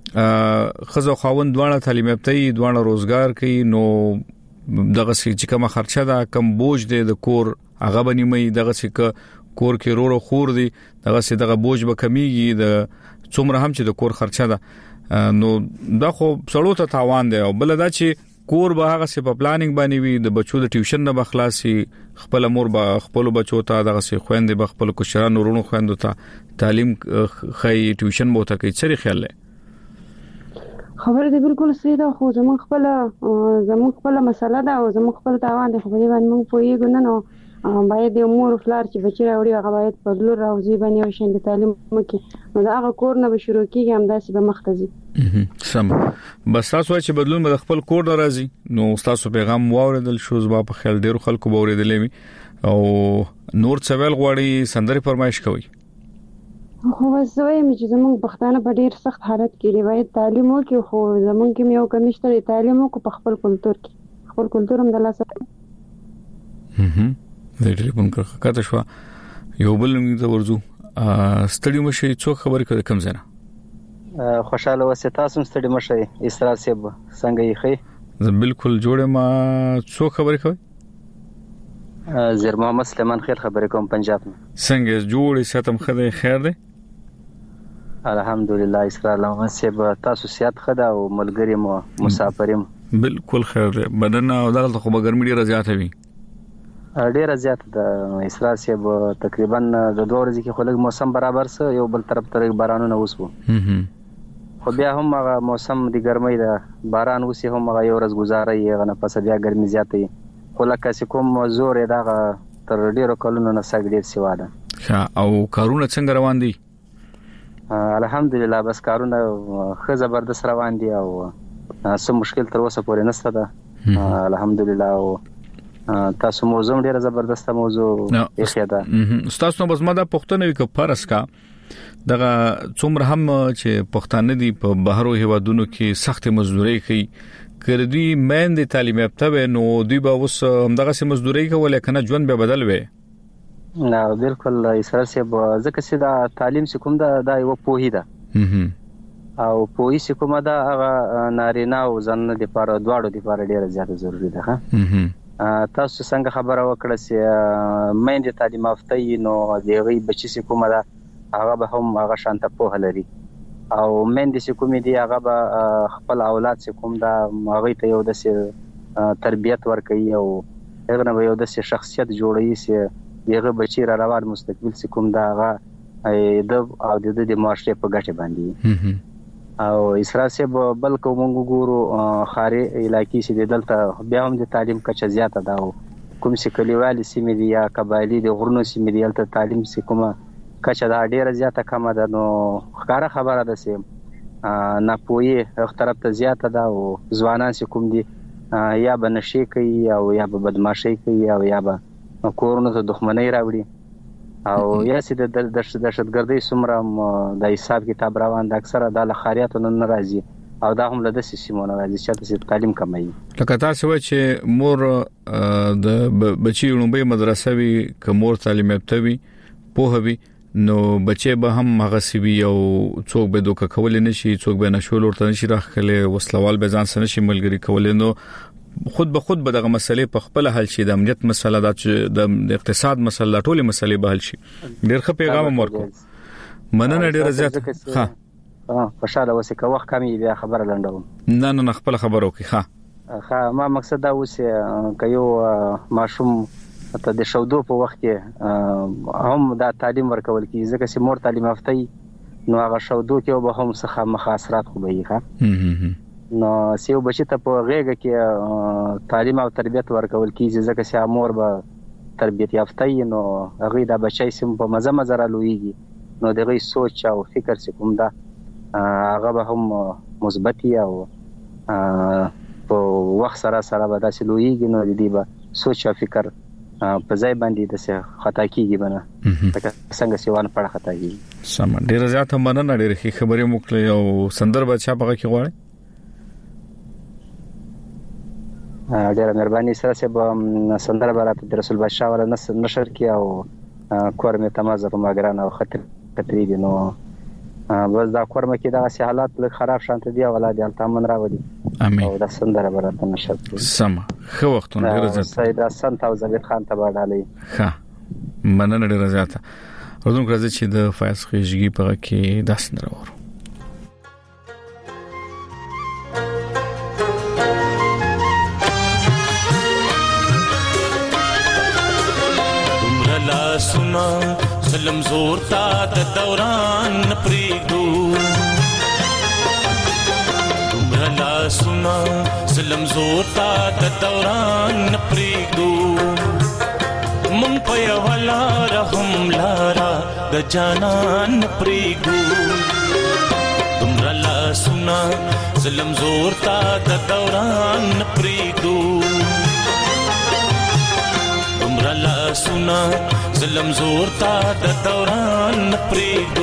S1: خزو خاوند دوانه تعلیم یافتي دوانه روزګار کوي نو دغه چې کومه خرچه ده کم بوج دی د کور هغه بنیمي دغه چې کور کې رورو خور دی دغه چې دغه بوج به کمیږي د څومره هم چې د کور خرچه ده نو دا خو سړو ته تاوان دی او بل دا چې کور به هغه څه په پلانینګ باندې وي د بچو د ټیوشن نه بخلاصي خپل امور به خپل بچو ته دغه څه خويندې به خپل کوشران ورونو خويندو ته تعلیم خي ټیوشن مو ته کوي څه خیال لري
S15: خبره دې بالکل صحیح ده خو زموږ خپل زموږ خپل مسله ده او زموږ خپل تاوان دی خو دې باندې موږ پوهیږو نه نو باید د امور فلار چې بچی راوړي هغه باید په لور راوځي باندې او شین د تعلیم مکه نو دا هغه کور نه به شروع کیږي هم داسې به مختزي
S1: سم بس تاسو چې بدلون به خپل کور راځي نو تاسو پیغام واوریدل شو زما په خیال ډیر خلکو واوریدلې او نور څویل غواړي سندري فرمایش کوي
S15: خو وسوي مې چې زموږ پښتانه په ډیر سخت حالت کې دی باید تعلیم وکړي خو زموږ کې یو کمیشته تعلیم وکړو په خپل کلچر کې خپل کلچر هم د لاسه
S1: هم د ټلیفون کړه شو یو بل موږ ته ورځو ستړي مشه څو خبرې کوي کم زنه
S16: خوشاله وسه تاسو ستړي مشه اسرا سیب څنګه یې خې
S1: زه بالکل جوړه ما څو خبرې کوي
S16: زیر محمد سلیمان خیر خبرې کوم پنجاب
S1: څنګه جوړې ساتم خدای خیر دی
S16: الحمدلله اسرا لمه سیب تاسو سیات خدا او ملګری مو مسافریم
S1: بالکل خیر دی بدن او دغه خو به ګرمي ډیره زیاته وي
S16: ډیره زیات د اسرا سیب تقریبا د دوه ورځې کې خلک موسم برابر سره یو بل طرف ته بارانونه وسو خو بیا هم هغه موسم د ګرمۍ د باران وسی هم هغه یو ورځ گزاري غنه پس بیا ګرمي زیاتې خلک چې کوم زور دغه تر ډیرو کلونو نه سګډیر سیواده
S1: او کارونه څنګه روان دي
S16: الحمدلله بس کارونه خو زبردست روان دي او څه مشکل تر اوسه پورې نشته ده الحمدلله. او تاسو موضوع ډیره زبردست موضوع یې ده.
S1: تاسو نو بزما د پښتنوي کو فرض کا دغه څومره هم چې پښتانه دي په بهرو هیوادونو کې سخت مزدوري کوي کړدي مین د تعلیم یافته نو دوی به اوس همدغه سي مزدوري کول کنه ژوند به بدل وي.
S16: نه بالکل اسره سي ځکه چې دا تعلیم کوم دا د یو پوهی ده او پوهی چې کومه دا هغه نارینه او زنانه د لپاره دواړو د لپاره ډیره زیاته ضروری ده. ها تاسو څنګه خبره وکړه چې مین د تعلیم یافته نو دغه بچی چې کومه دا هغه به هم هغه شانته په لري او مین د کومې دی هغه به خپل اولاد چې کوم دا هغه ته یو د تربيت ورکړي او هغه به یو د شخصیت جوړوي چې دغه بچی را روان مستقبل چې کوم دا هغه د او د د معاشره په ګټه باندې او اسرا سه بل کوم ګورو خاري علاقې چې دلته بیا هم د تعلیم کچه زیاته ده او کوم چې کلیوالي سیمې دي یا قبایلی د غرونو سیمې دي دلته تعلیم چې کومه کچه دا ډیره زیاته کمه ده. نو ښکاره خبره ده چې نه پوي هغه طرف ته زیاته ده او ځوانان چې کوم دي یا به نشي کوي او یا به بدمعشي کوي او یا به کورونو ته دښمنۍ راوړي او یا چې د دهشتګردۍ څومره د حساب کتاب روان د اکثره د لخاریاتو نه ناراضي او دا هم له د سیمونو راځي چې تعلیم کموي.
S1: لکه تاسو وایي چې مور د بچي لومبي مدرسه وي کومور تعلیم یافته وي په هوي نو بچي به هم هغه سوي او څوک به دوک کول نه شي څوک به نشول ورته نشي راخله وسلوال به ځان سره شي ملګری کول نو خود به خود به دغه مسلې په خپل حل شي د امنیت مسله د اقتصاد مسله ټولې مسلې به حل شي. ډېر ښه پیغام ورکو مننه ډېر زیات. ها
S16: ها خوشاله اوسې که وخت کمی بیا خبره لنډوم.
S1: نه نه خپل خبر وکي. ها
S16: ها ما مقصد دا اوسې که یو ماشوم ته د شودو په وخت کې هم دا تعلیم ورکول کی ځکه چې مور تعلیم یافته نو هغه شودو کې به هم څه مخاصرات خو به یې نو سیو بچی ته په غیږه کې تعلیم او تربیت ورکول کیږي ځکه چې امور به تربیت یافته نو هغه د بچی سم په مزه مزه را لویږي نو دغه سوچ او فکر چې کوم دا هغه به هم مثبت او په وخت سره سره به داسې لویږي نو د دې به سوچ او فکر په ځای باندې د څه خطا کیږي بنه څنګه څنګه سیوان پړه خطا کیږي.
S1: سم ډیر زیات مننه ډیر خبرې موکلې او سندرب چا پغه کې غواړي.
S16: ډیره مهرباني سره سه سندره برات د رسول بادشاہ ولا نشر کی او کورمه تمازه په ماګران او خطر خطرې دي نو بس دا کورمه کې دا سه حالات له خراب شانت دي ولادي التامن راوړي
S1: امين
S16: او دا سندره برات نشر
S1: سم خو وختونه ډیره زیات
S16: سید حسن او زبیر خان ته باندې
S1: ښه مننه ډیره زیات ورته راځي چې د فایز خېجګي په کې داس نه راوړو.
S17: सुना ظلم زور تا د دوران پریږدو دومره لا سنا ظلم زور تا د دوران پریږدو مون په یو لار هم لارا د جانان پریږدو دومره لا سنا ظلم زور تا د دوران پریږدو دومره لا سنا ظلم زور تا د دوران پریږدو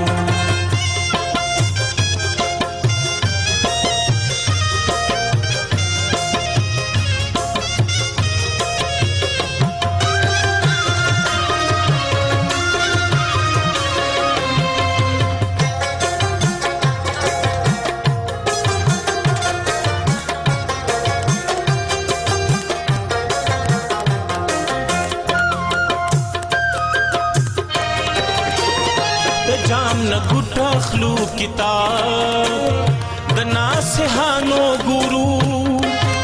S17: خلو کتاب د ناسهانو ګورو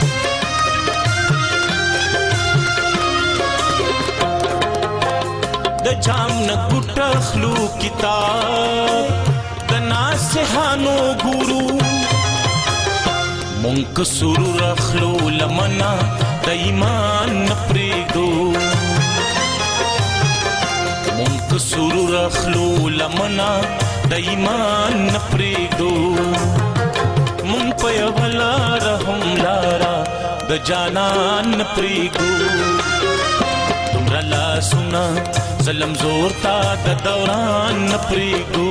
S17: د جام نه ګټ خلو کتاب د ناسهانو ګورو مونږ سرور خلو لمنا د ایمان پریږدو مونږ سرور خلو لمنا د ایمان پریږدو مون په یو لار هم لارا د د جانان پریګو تمرا لا سنا ظلم زور تا د دوران پریګو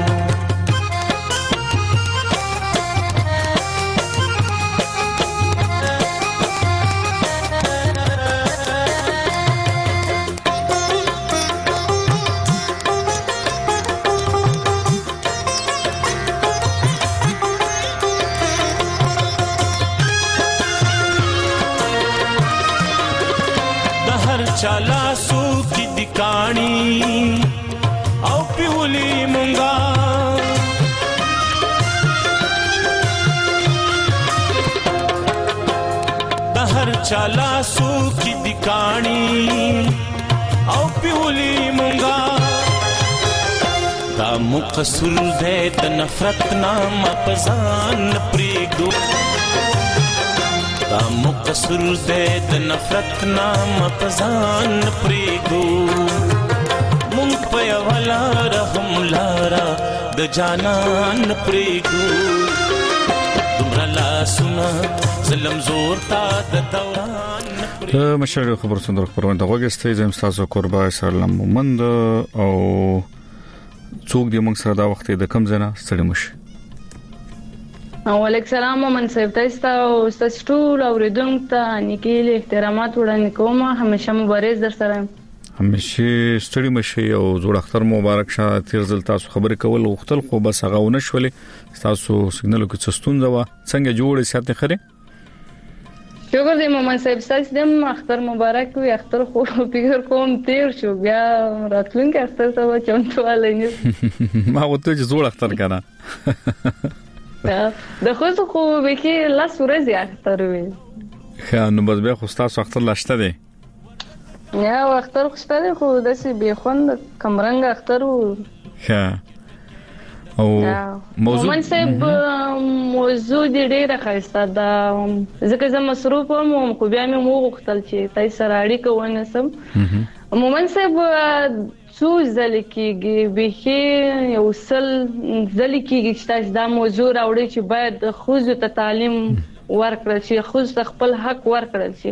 S17: चाला सू की दिकानी औ पिवली मुंगा दहर चाला सू की दिकानी औ पिवली मुंगा दा मुकसुल दे त नफरत नाम पजान प्रीगो دا مقصر دے د نفرت نام پزان پریګو مونږ په ولا رحم لارا د جانان پریګو تمرا لا سنا ظلم زور تا د دوران
S1: د مشر خبر څنګه خبرونه د وګستې زم تاسو قربا سلام مومند او څوک دې موږ سره دا وخت د کم زنه ستړي مش
S18: وعلیکم السلام من صاحب تاسو او تاسو ټول اوریدونکو ته نیکیل احترامات وړاندې کوم همیشه مبارز در سره
S1: همیشه ستړي مشي او زوړ اختر مبارک شه تیر ځل تاسو خبرې کول غوښتل خو بس هغه ونه شولې تاسو سیګنالو کې څستون ځوا څنګه جوړې ساتي خره
S18: شکر دې مومن صاحب تاسو دې اختر مبارک وي اختر خو فکر کوم تیر شو بیا راتلونکي اختر ته چمتواله نه
S1: ما وته زوړ اختر کنه
S18: د خوځ خو به کې لا سورې اختر وي
S1: خا نو بس بیا خو تاسو اختر لاشته دي
S18: یا اختر خوشته دي خو داسې به خوند کمرنګ اختر و
S1: ها او موضوع
S18: مومن صاحب موضوع دې ډېره خاصه ده ځکه زه مصروف وم خو بیا مې مو غوښتل چې تاسو سره اړیکه ونیسم مومن صاحب څو ځل کېږي به یو سل ځل کېږي چې تاسو دا موضوع راوړئ چې باید خوځو ته تعلیم ورکړل شي خوځ خپل حق ورکړل شي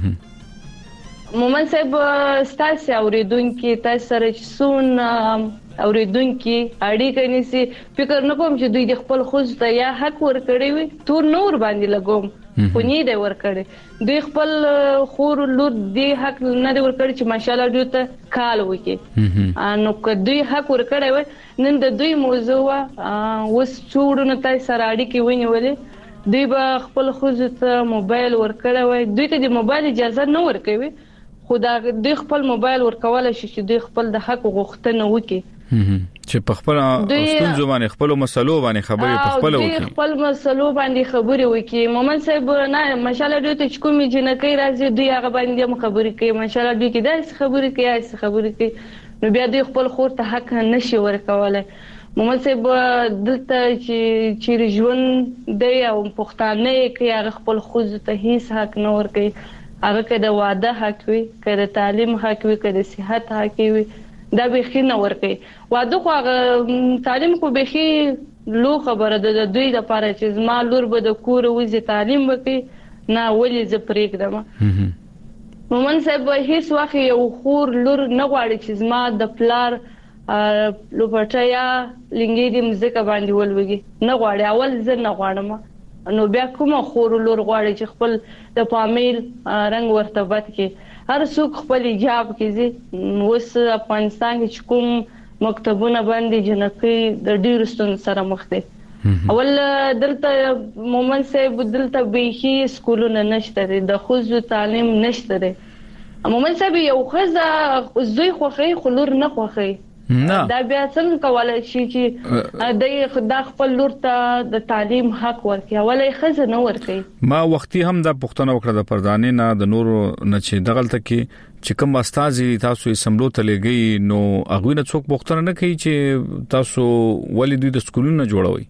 S18: مومن صاحب تاسو اوریدونکو تاسو سره څون اوریدونکو اړیکه نيسي فکر نه کوم چې دوی د خپل خوځ ته یا حق ورکړي وي تور نور باندې لګوم خو نه دی ورکړي دوی خپل خور لور دی حق نه دی ورکړي چې ماشاءالله دوی ته کال وکي نو که دوی حق ورکړي وي نن د دوی موضوع وس چوړو تاسو سره اړیکه ونیولې دوی به خپل خوځ ته موبایل ورکړي وي دوی ته د موبایل اجازه نه ورکوي خو دا دوی خپل موبایل ورکول شي چې دوی خپل د حق غوښتنه وکړي
S1: چې په خپل ستونزو باندې خپل مسلو باندې خبرې په خپل وکړي
S18: خپل مسلو باندې خبرې وکړي مومن صاحب نه ماشاءالله دوی ته کومې جنکې راځي دوی هغه باندې خبرې کوي ماشاءالله دوی کې داسې خبرې کوي داسې خبرې کوي نو بیا دوی خپل خور ته حق نشي ورکولای مومن صاحب دلته چې چې ژوند دی او پښتانه کې هغه خپل خود ته هیڅ حق نه ورکوي هغه کې د واده حق وي کې د تعلیم حق وي کې د صحت حق وي دا به خینه ورکوي واده خو تعلیم خو به خي لو خبره ده د دوی لپاره چې زما لور به د کور وځي تعلیم وکړي نه ولې ز پرېږدم مومن صاحب هیڅ وخت یو خور لور نه غواړي چې زما د پلار لوپټیا لنګې دې مزه باندې ولوي نه غواړي اول زه نه غواړم نو بیا کوم خور لور غواړي چې خپل د فامیل رنگ ورته بد کې هر څوک خپل حجاب کوي اوس افغانستان کې کوم مکتبونه باندې جنکې د ډیرو ستونزو سره مخ دي اول دلته مومن صاحب دلته به هي سکولونه نشته د خوځو تعلیم نشته مومن صاحب یو خزه زوی خوخي خلور نه خوخي دا بیا څنګه کولای شي چې د خدا خپل لور ته د تعلیم حق ورکړي ولې خزه نه ورکړي
S1: ما وختي هم د پښتنو وکړه د پردانې نه د نور نه چې دغلت کې چې کوم استاذي تاسو یې سملو ته لګي نو اغوی نه څوک پښتنه نه کوي چې تاسو ولې دوی د سکولونو جوړوي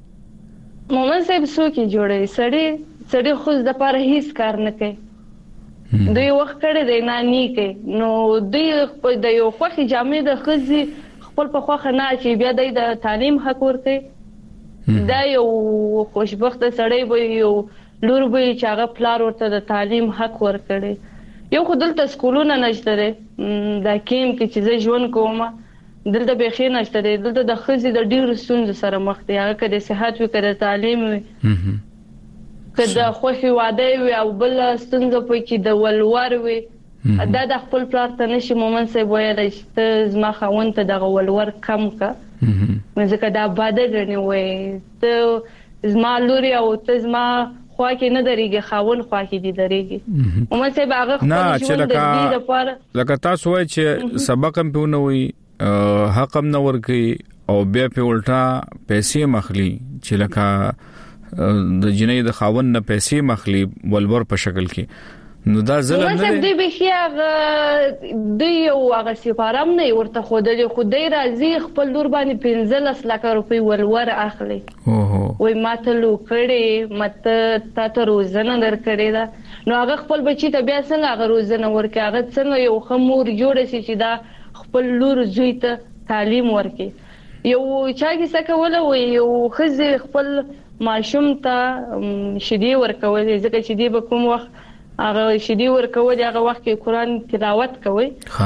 S18: مومن صاحب څوک جوړي سړی سړی خو د لپاره هیڅ کار نه کوي دوی وخت کړي دی نه ني کوي نو دوی د یو خوخي جامې د خزي خپل په خوخه نه چې بیا د تعلیم حق ورته دا یو خوشبخت سړی به یو لور به چې هغه پلار ورته د تعلیم حق ورکړي یو خو دلته سکولونه نشته دی دا کیم کې چې زه ژوند کوم دلته به خې نشته دی دلته د خزي د ډیرو ستونزو سره مخ دي هغه کده صحت وي کده تعلیم وي کده خوخي واده وي او بل ستونزه په کې د ولور وي دا د خپل پلار ته نشي مومن سي وایي چې زما خاوند ته د ولور کم کا مزه کدا باده غني وي ته زما لوري او ته زما خو کې نه درېږي خاون خو کې دي درېږي مومن سي باغه خپل ژوند د دې لپاره
S1: لکه تاسو وایي چې سبق هم پیونه وي حق هم نه ورکي او بیا په الټا پیسې مخلي چې لکه د جنې د خاون نه پیسې مخلي ولور په شکل کې نو دا ظلم نه
S18: دی به هغه دی او هغه سفارم نه ورته خودلی خدای راځي خپل لور باندې پنځلس لک روپۍ ولور اخلي اوه وای ماته لو کړي مته تاسو روزنه درکړي دا نو هغه خپل بچی ته بیا څنګه هغه روزنه ورکړي هغه څنګه یو خمور جوړ شي چې دا خپل لور زوی ته تعلیم ورکړي یو چا کې څه کوله وي یو خزي خپل ماشوم ته شدي ورکول ځکه چې دی به کوم وخت هغه شدي ورکول هغه وخت کې قران تلاوت کوي ها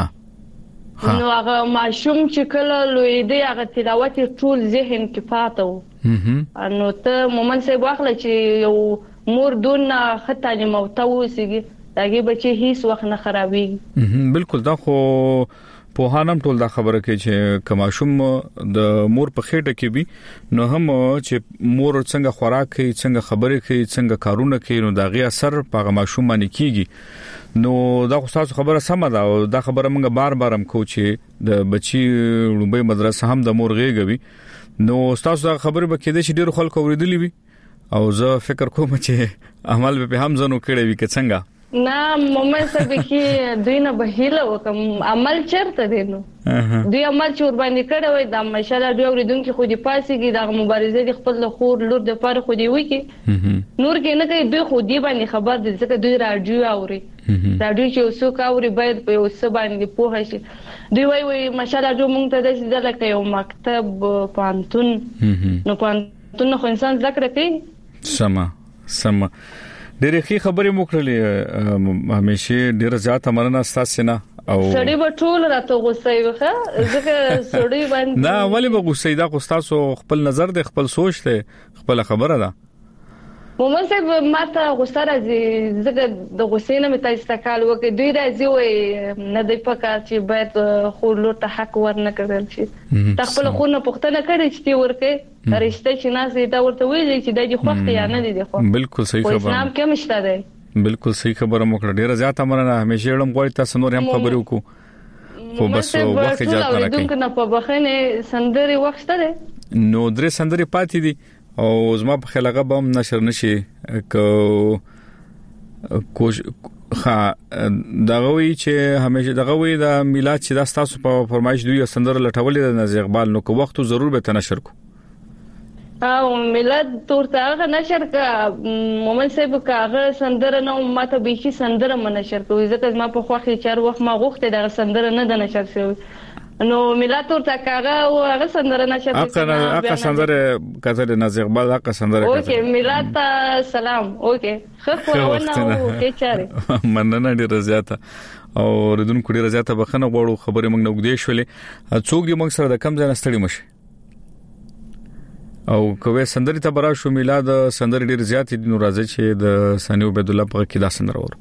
S18: نو هغه ماشوم چې کله لوی دی هغه تلاوت ټول ذهن کې پاتو نو ته مومن سي واخله چې یو مور دون خطا نه موتوسيږي داګه بچي هیڅ وخت نه خرابيږي
S1: بالکل دا خو په هانم ټول دا خبره کوي چې کماشوم د مور په خېټه کې وي نو هم چې مور څنګه خوراک کوي څنګه خبرې کوي څنګه کارونه کوي نو دا غي اثر په ماشوم باندې کیږي نو دا خو تاسو خبره سم ده او دا خبره موږ بار بار هم کو چې د بچي لومبي مدرسه هم د مور غېږوي نو تاسو دا خبره به کېده چې ډېر خلک اوریدلی وي او زه فکر کوم چې عمل به هم زنو کړی وي که څنګه
S18: نه مومن سره کې دوی نه بهيله وکم عمل چرته دینو دوی عمل چور باندې کړه وای د ماشاءالله دوی اوریدونکو خو دې پاسيږي د مبارزه د خپل خور لور د پاره خو دی وی کی نور کې نه کوي دوی خو دی باندې خبر دي ځکه دوی راډیو اوري راډیو چې اوسو کاوري باید په اوسه باندې پوه شي دوی وای وای ماشاءالله جو مونږ ته د دې لکه یو مکتب پانتون نو پانتون خو انسان ذکر کوي
S1: سما سما ډېرې ښې خبرې مو کړلې همیشه ډېر زیات مننه ستاسو نه او
S18: سړی به ټول راته غوسه وي ځکه سړی باندې
S1: نه ولې به غوسه دا خو تاسو خپل نظر دی خپل سوچ دی خپل خبره ده
S18: مومن صاحب ماته غوسه راځي ځکه د غوسې نه مې تاسو تکال وکړي دوی راځي وای نه دی پکار چې باید خو لور ته حق ورنه کړل شي تخپل خو نه پښتنه کړي چې ورکه رشته چې ناس دا ورته ویلي چې د دې خوخت یا نه دي خو
S1: بالکل صحیح خبره
S18: اسلام کې مشته دی
S1: بالکل صحیح خبره مو کړه ډیره زیاته مننه همیشه لم غوړی تاسو نور هم خبرې وکړو خو بس وخت اجازه راکړئ
S18: دونکو نه په بخنه سندري وخت ده
S1: نو درې سندري پاتې دي او زما په خلغه به هم نشر نشي کو کوش خا دغه وی چې همیشه دغه وی د میلاد چې د تاسو په فرمایش دوی سندره لټولې د نزی اقبال نو کو وخت ضرور به تنشر کو
S18: او میلاد تورته هغه نشر کا مومن صاحب کاغه سندره نو ماته به شي سندره منشر کوي ځکه ما په خوخي چار وخت ما غوښته د سندره نه د نشر شوی نو میلاد تورته کاغه او هغه سندره نشر
S1: کوي هغه سندره کزه نزی اقبال هغه سندره
S18: کوي اوکې میلاد ته سلام اوکې خو ونه او کې چاره
S1: مننه ډیره زیاته او ردون کډیره زیاته بخنه غوړو خبره موږ نو غدې شولې څوک دې موږ سره د کم ځای نستړي مشه او کوې سندري ته برا شو میلاد سندري ډیر زیات دي نو راځي چې د ثاني عبد الله په کې دا سندره ور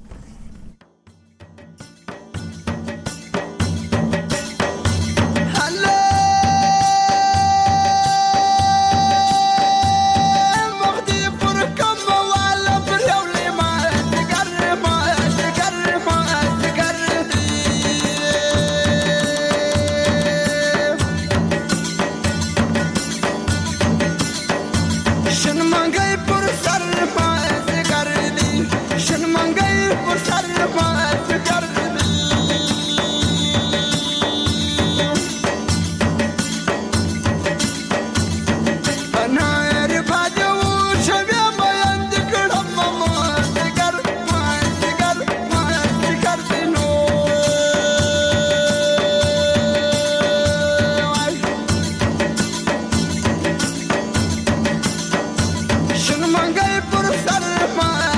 S19: Shouldn't man go for the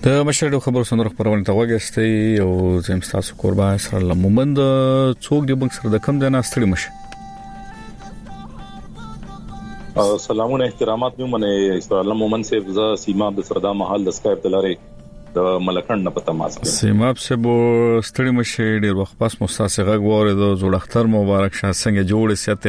S1: د مشرډو خبرو سندره خبرونه ته وګورئ او زم تاسو قربان سره لمومند څوک دی بنګ سره د کم دنا ستړي مشه.
S19: سلامونه احترامات مې منه اسرائیل مومن صاحب ز سیما د سردا محل د سکایپ دلاره د ملکند نه پته ماسه
S1: سیما په بو ستړي مشه ډیر وخت پاس مستاسغه غوړې د جوړ اختر مبارک شه څنګه جوړ سیاته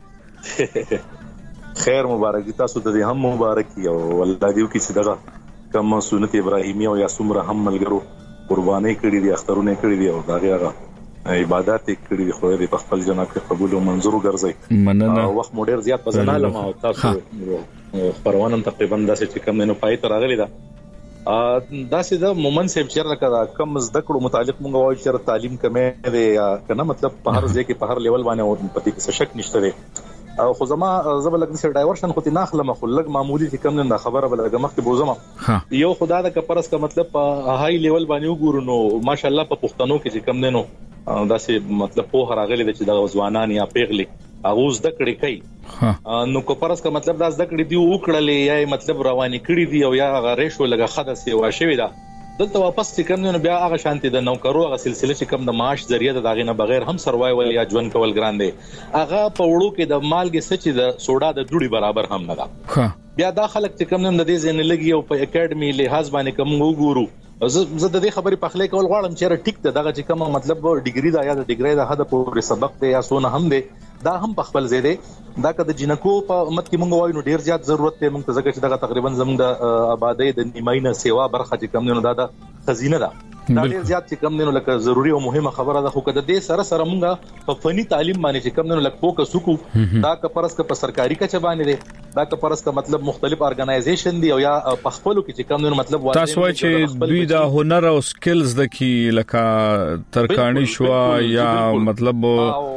S1: خره
S19: خیر مبارک تاسو ته هم مبارک او الله دیو کی صدقه کما سنت ابراهیمی او یا سمره هم ملګرو قرباني کړی دي اخترونه کړی دي او دا هغه عبادت کړی دي خو دې په خپل جناب کې قبول او منظور ګرځي
S1: مننه
S19: وخت مو ډیر زیات پزنه لمه او تاسو پروانم تقریبا داسې چې کم نه پای تر راغلی دا داسې د مومن صاحب چیرې کړه کم زده کړو متعلق مونږ وایو چې تعلیم کمه دی یا کنه مطلب په هر ځای کې په هر لیول باندې او په دې کې شک نشته دی او خو زما زبر لګ نشه ډایورشن خو تی ناخله مخ لګ معمولی چې کم نه خبره بلګه مخ کې بوزم یو خدا د کپرس کا مطلب په هاي لیول باندې وګورو نو ماشاءالله په پښتنو کې چې کم نه نو داسې مطلب په هراغلی د چې د ځوانان یا پیغلي اغوز د کړي کوي نو کپرس کا مطلب داس د کړي دی وکړلې یا مطلب رواني کړي دی او یا غریشو لګه خدسه واشوي دا دلته واپس چې کم نه بیا هغه شانتي د نوکرو هغه سلسله چې کم د معاش ذریعہ د داغې نه بغیر هم سروایول یا ژوند کول ګران دي هغه په وړو کې د مالګې سچ د سوډا د جوړي برابر هم نه ده بیا دا خلک چې کم نه د دې ځین لګي او په اکیډمي لحاظ باندې کوم وګورو زه د دې خبرې په خله کول غواړم چې ټیک ته دغه چې کوم مطلب ډیګری دا یا د ډیګری د حد پورې سبق دی یا سونه هم دی دا هم په خپل ځای دی دا که د جنکو په امت کې مونږ وایو نو ډیر زیات ضرورت دی مونږ ته ځکه چې دغه تقریبا زموږ د آبادی د نیماینه سیوا برخه چې کم نه دا د خزینه ده دا ډیر زیات چې کم نه لکه ضروری او مهمه خبره ده خو که د دې سره سره مونږ په فني تعلیم باندې چې کم نه لکه فوکس وکړو دا که پرس که په سرکاري کچه باندې دی دا که پرس که مطلب مختلف ارګنایزیشن دی او یا په خپلو کې چې کم نه مطلب
S1: تاسو وایي چې دوی د هنر او سکلز د کی لکه ترکانی شو یا مطلب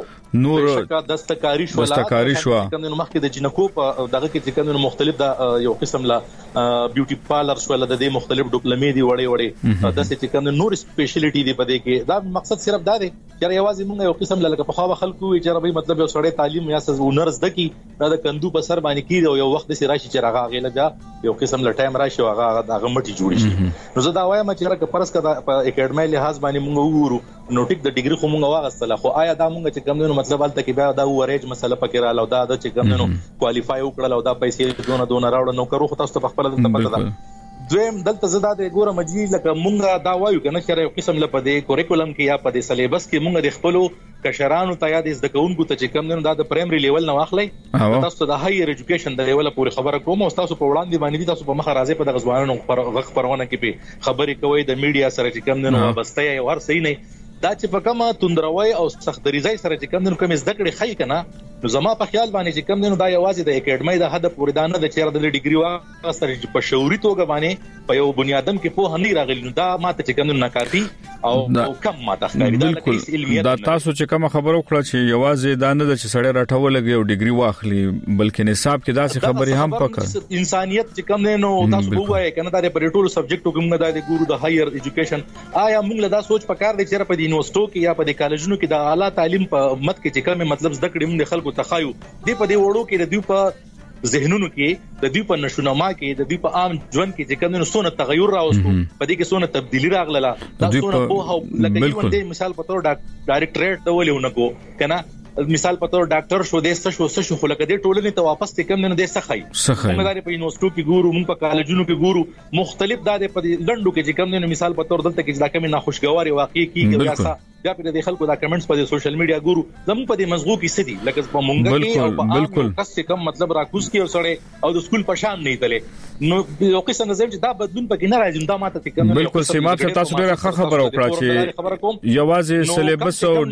S1: نور
S19: دستکاری شو
S1: دستکاری شو
S19: کوم مخکې د جنکو په دغه کې چې کوم مختلف د یو قسم لا بیوټي پارلر شو د دې مختلف ډیپلومې دی وړي وړي د څه چې کوم نور سپیشلیټي دی په دې کې دا مقصد صرف دا دی چې یوازې موږ یو قسم لکه په خوا خلکو وي چې ربي مطلب یو سړی تعلیم یا سز ونرز دکی دا د کندو په سر باندې کیږي او یو وخت سي راشي چې راغه غیله یو قسم له ټایم راشي هغه هغه مټي جوړ شي نو زه دا وایم چې راکه پرس کا په اکیډمي لحاظ باندې موږ وګورو نو ټیک د ډیګري خو موږ واغستله خو آیا دا موږ چې کوم مطلب الته کې بیا دا ورېج مسله پکې را لو دا د چې کوم نو کوالیفای وکړل او دا پیسې دونه دونه راوړل نو کرو خو تاسو په خپل د پته ده دویم دلته زدا د ګوره مجلي لکه مونږه دا وایو کنه چې یو قسم لپاره د کوریکولم کې یا په د سلیبس کې مونږ د خپلو کشرانو ته یا د زدکونکو ته چې کم نه دا د پرایمري لیول نه واخلي تاسو د هایر ایجوکیشن د لیول پورې خبره کوم او تاسو په وړاندې باندې تاسو په مخه راځي په د غزوانونو پر وخت پرونه کې په خبرې کوي د میډیا سره چې کم نه وابسته یا ور صحیح نه دا چې په کومه توندروي او سختريزي سره چې کم نه کوم زده کړې خای کنه نو زما په خیال باندې چې کم نه دا یوازې د اکیډمي د هدف پورې دانه د چیرې د ډیګري وا سره په شعوري توګه باندې په یو بنیادم کې په هني راغلی نو دا ماته چې کم نه ناکافي او کم ماته ښکاري دا د علمیت
S1: دا تاسو چې کوم خبرو کړه چې یوازې دانه د چې سړی راټول لګي او ډیګري واخلي بلکې نصاب کې داسې خبرې هم پکړه
S19: انسانيت چې کم نه نو تاسو وایي کنه دا په ټولو سبجیکټو کې موږ د ګورو د هایر ایجوکیشن آیا موږ له دا سوچ پکار دی چې په یونیورسيټو کې یا په کالجونو کې د اعلی تعلیم په مت کې چې کوم مطلب زده کړم د خلکو تخایو دی په دې وړو کې د دوی په ذهنونو کې د دوی په نشونما کې د دوی په عام ژوند کې چې کوم سونه تغیر راوستو په دې کې سونه تبدیلی راغله دا سونه په لکه یو د مثال په تور ډایرکټریټ ته ولېونه کو کنه مثال په تور ډاکټر شو د څه شو څه شو خلک د ټولنې ته واپس کم نه د سخی موږ د په یونیورسيټو کې ګورو موږ په کالجونو کې ګورو مختلف د په لندو کې چې کم نه مثال په تور دلته کې ځکه نه خوشګواري واقع کیږي یا څه بیا په دې خلکو دا کمنټس په سوشل میډیا ګورو زموږ په دې مزغو کې سدي لکه په مونږ کې او په بالکل کس کم مطلب راکوس کې او سره او د سکول په شان نه تلې نو یو قسم نظر چې دا بدلون پکې نه راځي دا ماته کوم
S1: بالکل سیمات تاسو ډیره ښه خبره وکړه چې یوازې سلیبس او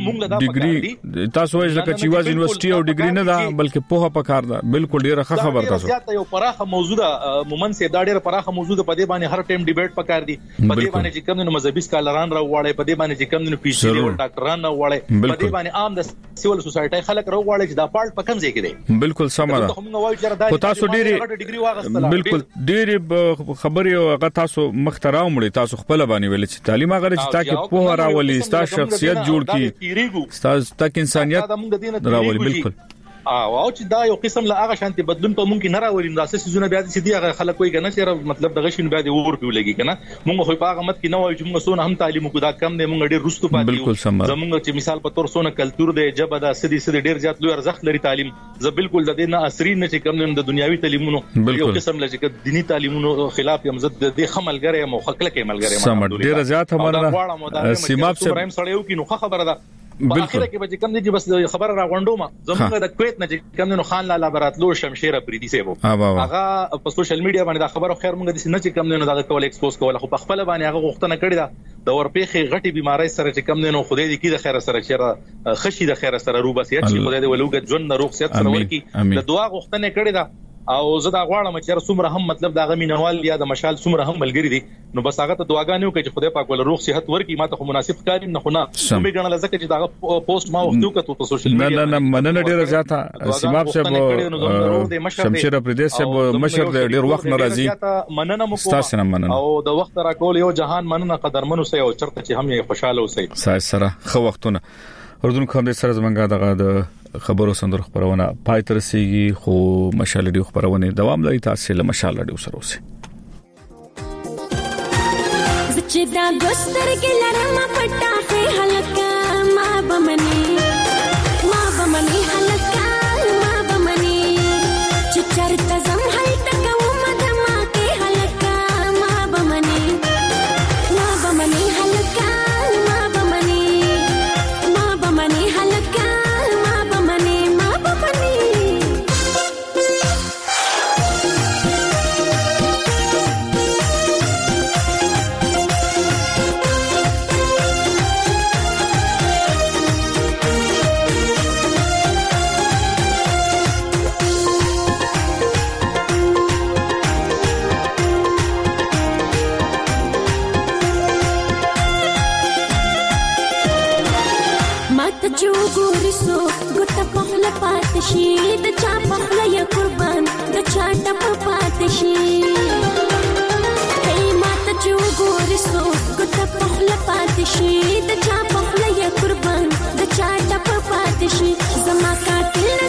S1: ډیګري تاسو وایي چې یوازې یونیورسيټي او ډیګري نه ده بلکې په پکار ده بالکل ډیره ښه خبره تاسو
S19: زیاته یو پراخه موضوع ده مومن سي دا ډیره پراخه موضوع ده په دې باندې هر ټیم ډیبیټ پکار دي په دې باندې چې کوم مذهبي سکالران راوړي په دې باندې چې کوم پی سي او ډاکټران وړي په دې باندې عام د سیول سوسایټي خلک راوړي چې دا پارت په کوم ځای کې دی
S1: بالکل سم ده خو تاسو ډیره بالکل ډیره خبري او هغه تاسو مختراو مړي تاسو خپل باندې ویل چې تعلیم هغه چې تاکي په راولي ستاسو شخصیت جوړ کی تاسو تک انسانيت راولي بالکل
S19: او چې دا یو قسم لا هغه شانتي بدلون په مونږ کې نه راولي نو اساسي زونه بیا چې دی هغه خلک کوئی کنه چې مطلب دغه شین بیا دی اور پیو لګي کنه مونږ خو په هغه مت کې نه وایو چې مونږ سونه هم تعلیم کو دا کم دی مونږ ډیر رستو پاتې زمونږ چې مثال په تور سونه کلچر دی جبه دا سدي سدي ډیر زیات لوی ارزښت لري تعلیم زه بالکل د دې نه اثرین نه چې کم نه د دنیوي تعلیمونو یو قسم لږه دینی تعلیمونو خلاف یم زه د خملګری مو خلک کې ملګری
S1: ما ډیر زیات همره سیماب سے
S19: سره سره یو کې نو خبره ده په اخر کې به کوم دي بس خبره راغونډو ما زموږ د کویت نه چې کوم نو خان لالا براتلو شمشیر پریدي سیبو هغه په سوشل میډیا باندې دا خبره خیر مونږ د نه چې کوم نو دا کول ایکسپوز کول خو په خپل باندې هغه غوښتنه کړې ده د ورپېخي غټي بيمارۍ سره چې کوم نو خدای دې کې د خیر سره چې خشي د خیر سره روبسیت چې خدای دې ولوګ جون روغ صحت سره ورکی د دعا غوښتنه کړې ده او زه دا غواړم چې څومره هم مطلب دا غمینوال یا د مشال څومره هم ملګری دي نو بس هغه ته دعاګانې وکړي چې خدای پاک ول روغ صحت ورکړي ماته خو مناسب کاریم نه خو نه مې ګڼل ځکه چې دا پوسټ ما وختو کته په سوشل میډیا
S1: نه نه مننه ډیره زیاته سیماب صاحب شمشیر پردیس صاحب مشر ډیر وخت ناراضي
S19: مننه مو
S1: تاسو نه مننه
S19: او د وخت راکول یو جهان مننه قدرمنو سي او چرته چې هم یې خوشاله اوسئ
S1: سای سره خو وختونه اردن کوم د سره زمونږه دغه د خبرو سندر خبرونه پای تر سیږي خو مشال ډیو خبرونه دوام لري تاسو له مشال ډیو سره اوسئ
S14: زچدا ګستر کې لرم پټاخه هلکا ما بمني ما بمني هلکا ما بمني چې چرته زم هلته کوم دما کې هلکا ما بمني ما بمني هلکا ما بمني ما بمني هلکا چوغورسو ګټه په خپل پاتشي د چا په خپل یا قربان د چا ټپ پاتشي هي ماته چوغورسو ګټه په خپل پاتشي د چا په خپل یا قربان د چا ټپ پاتشي زما قاتل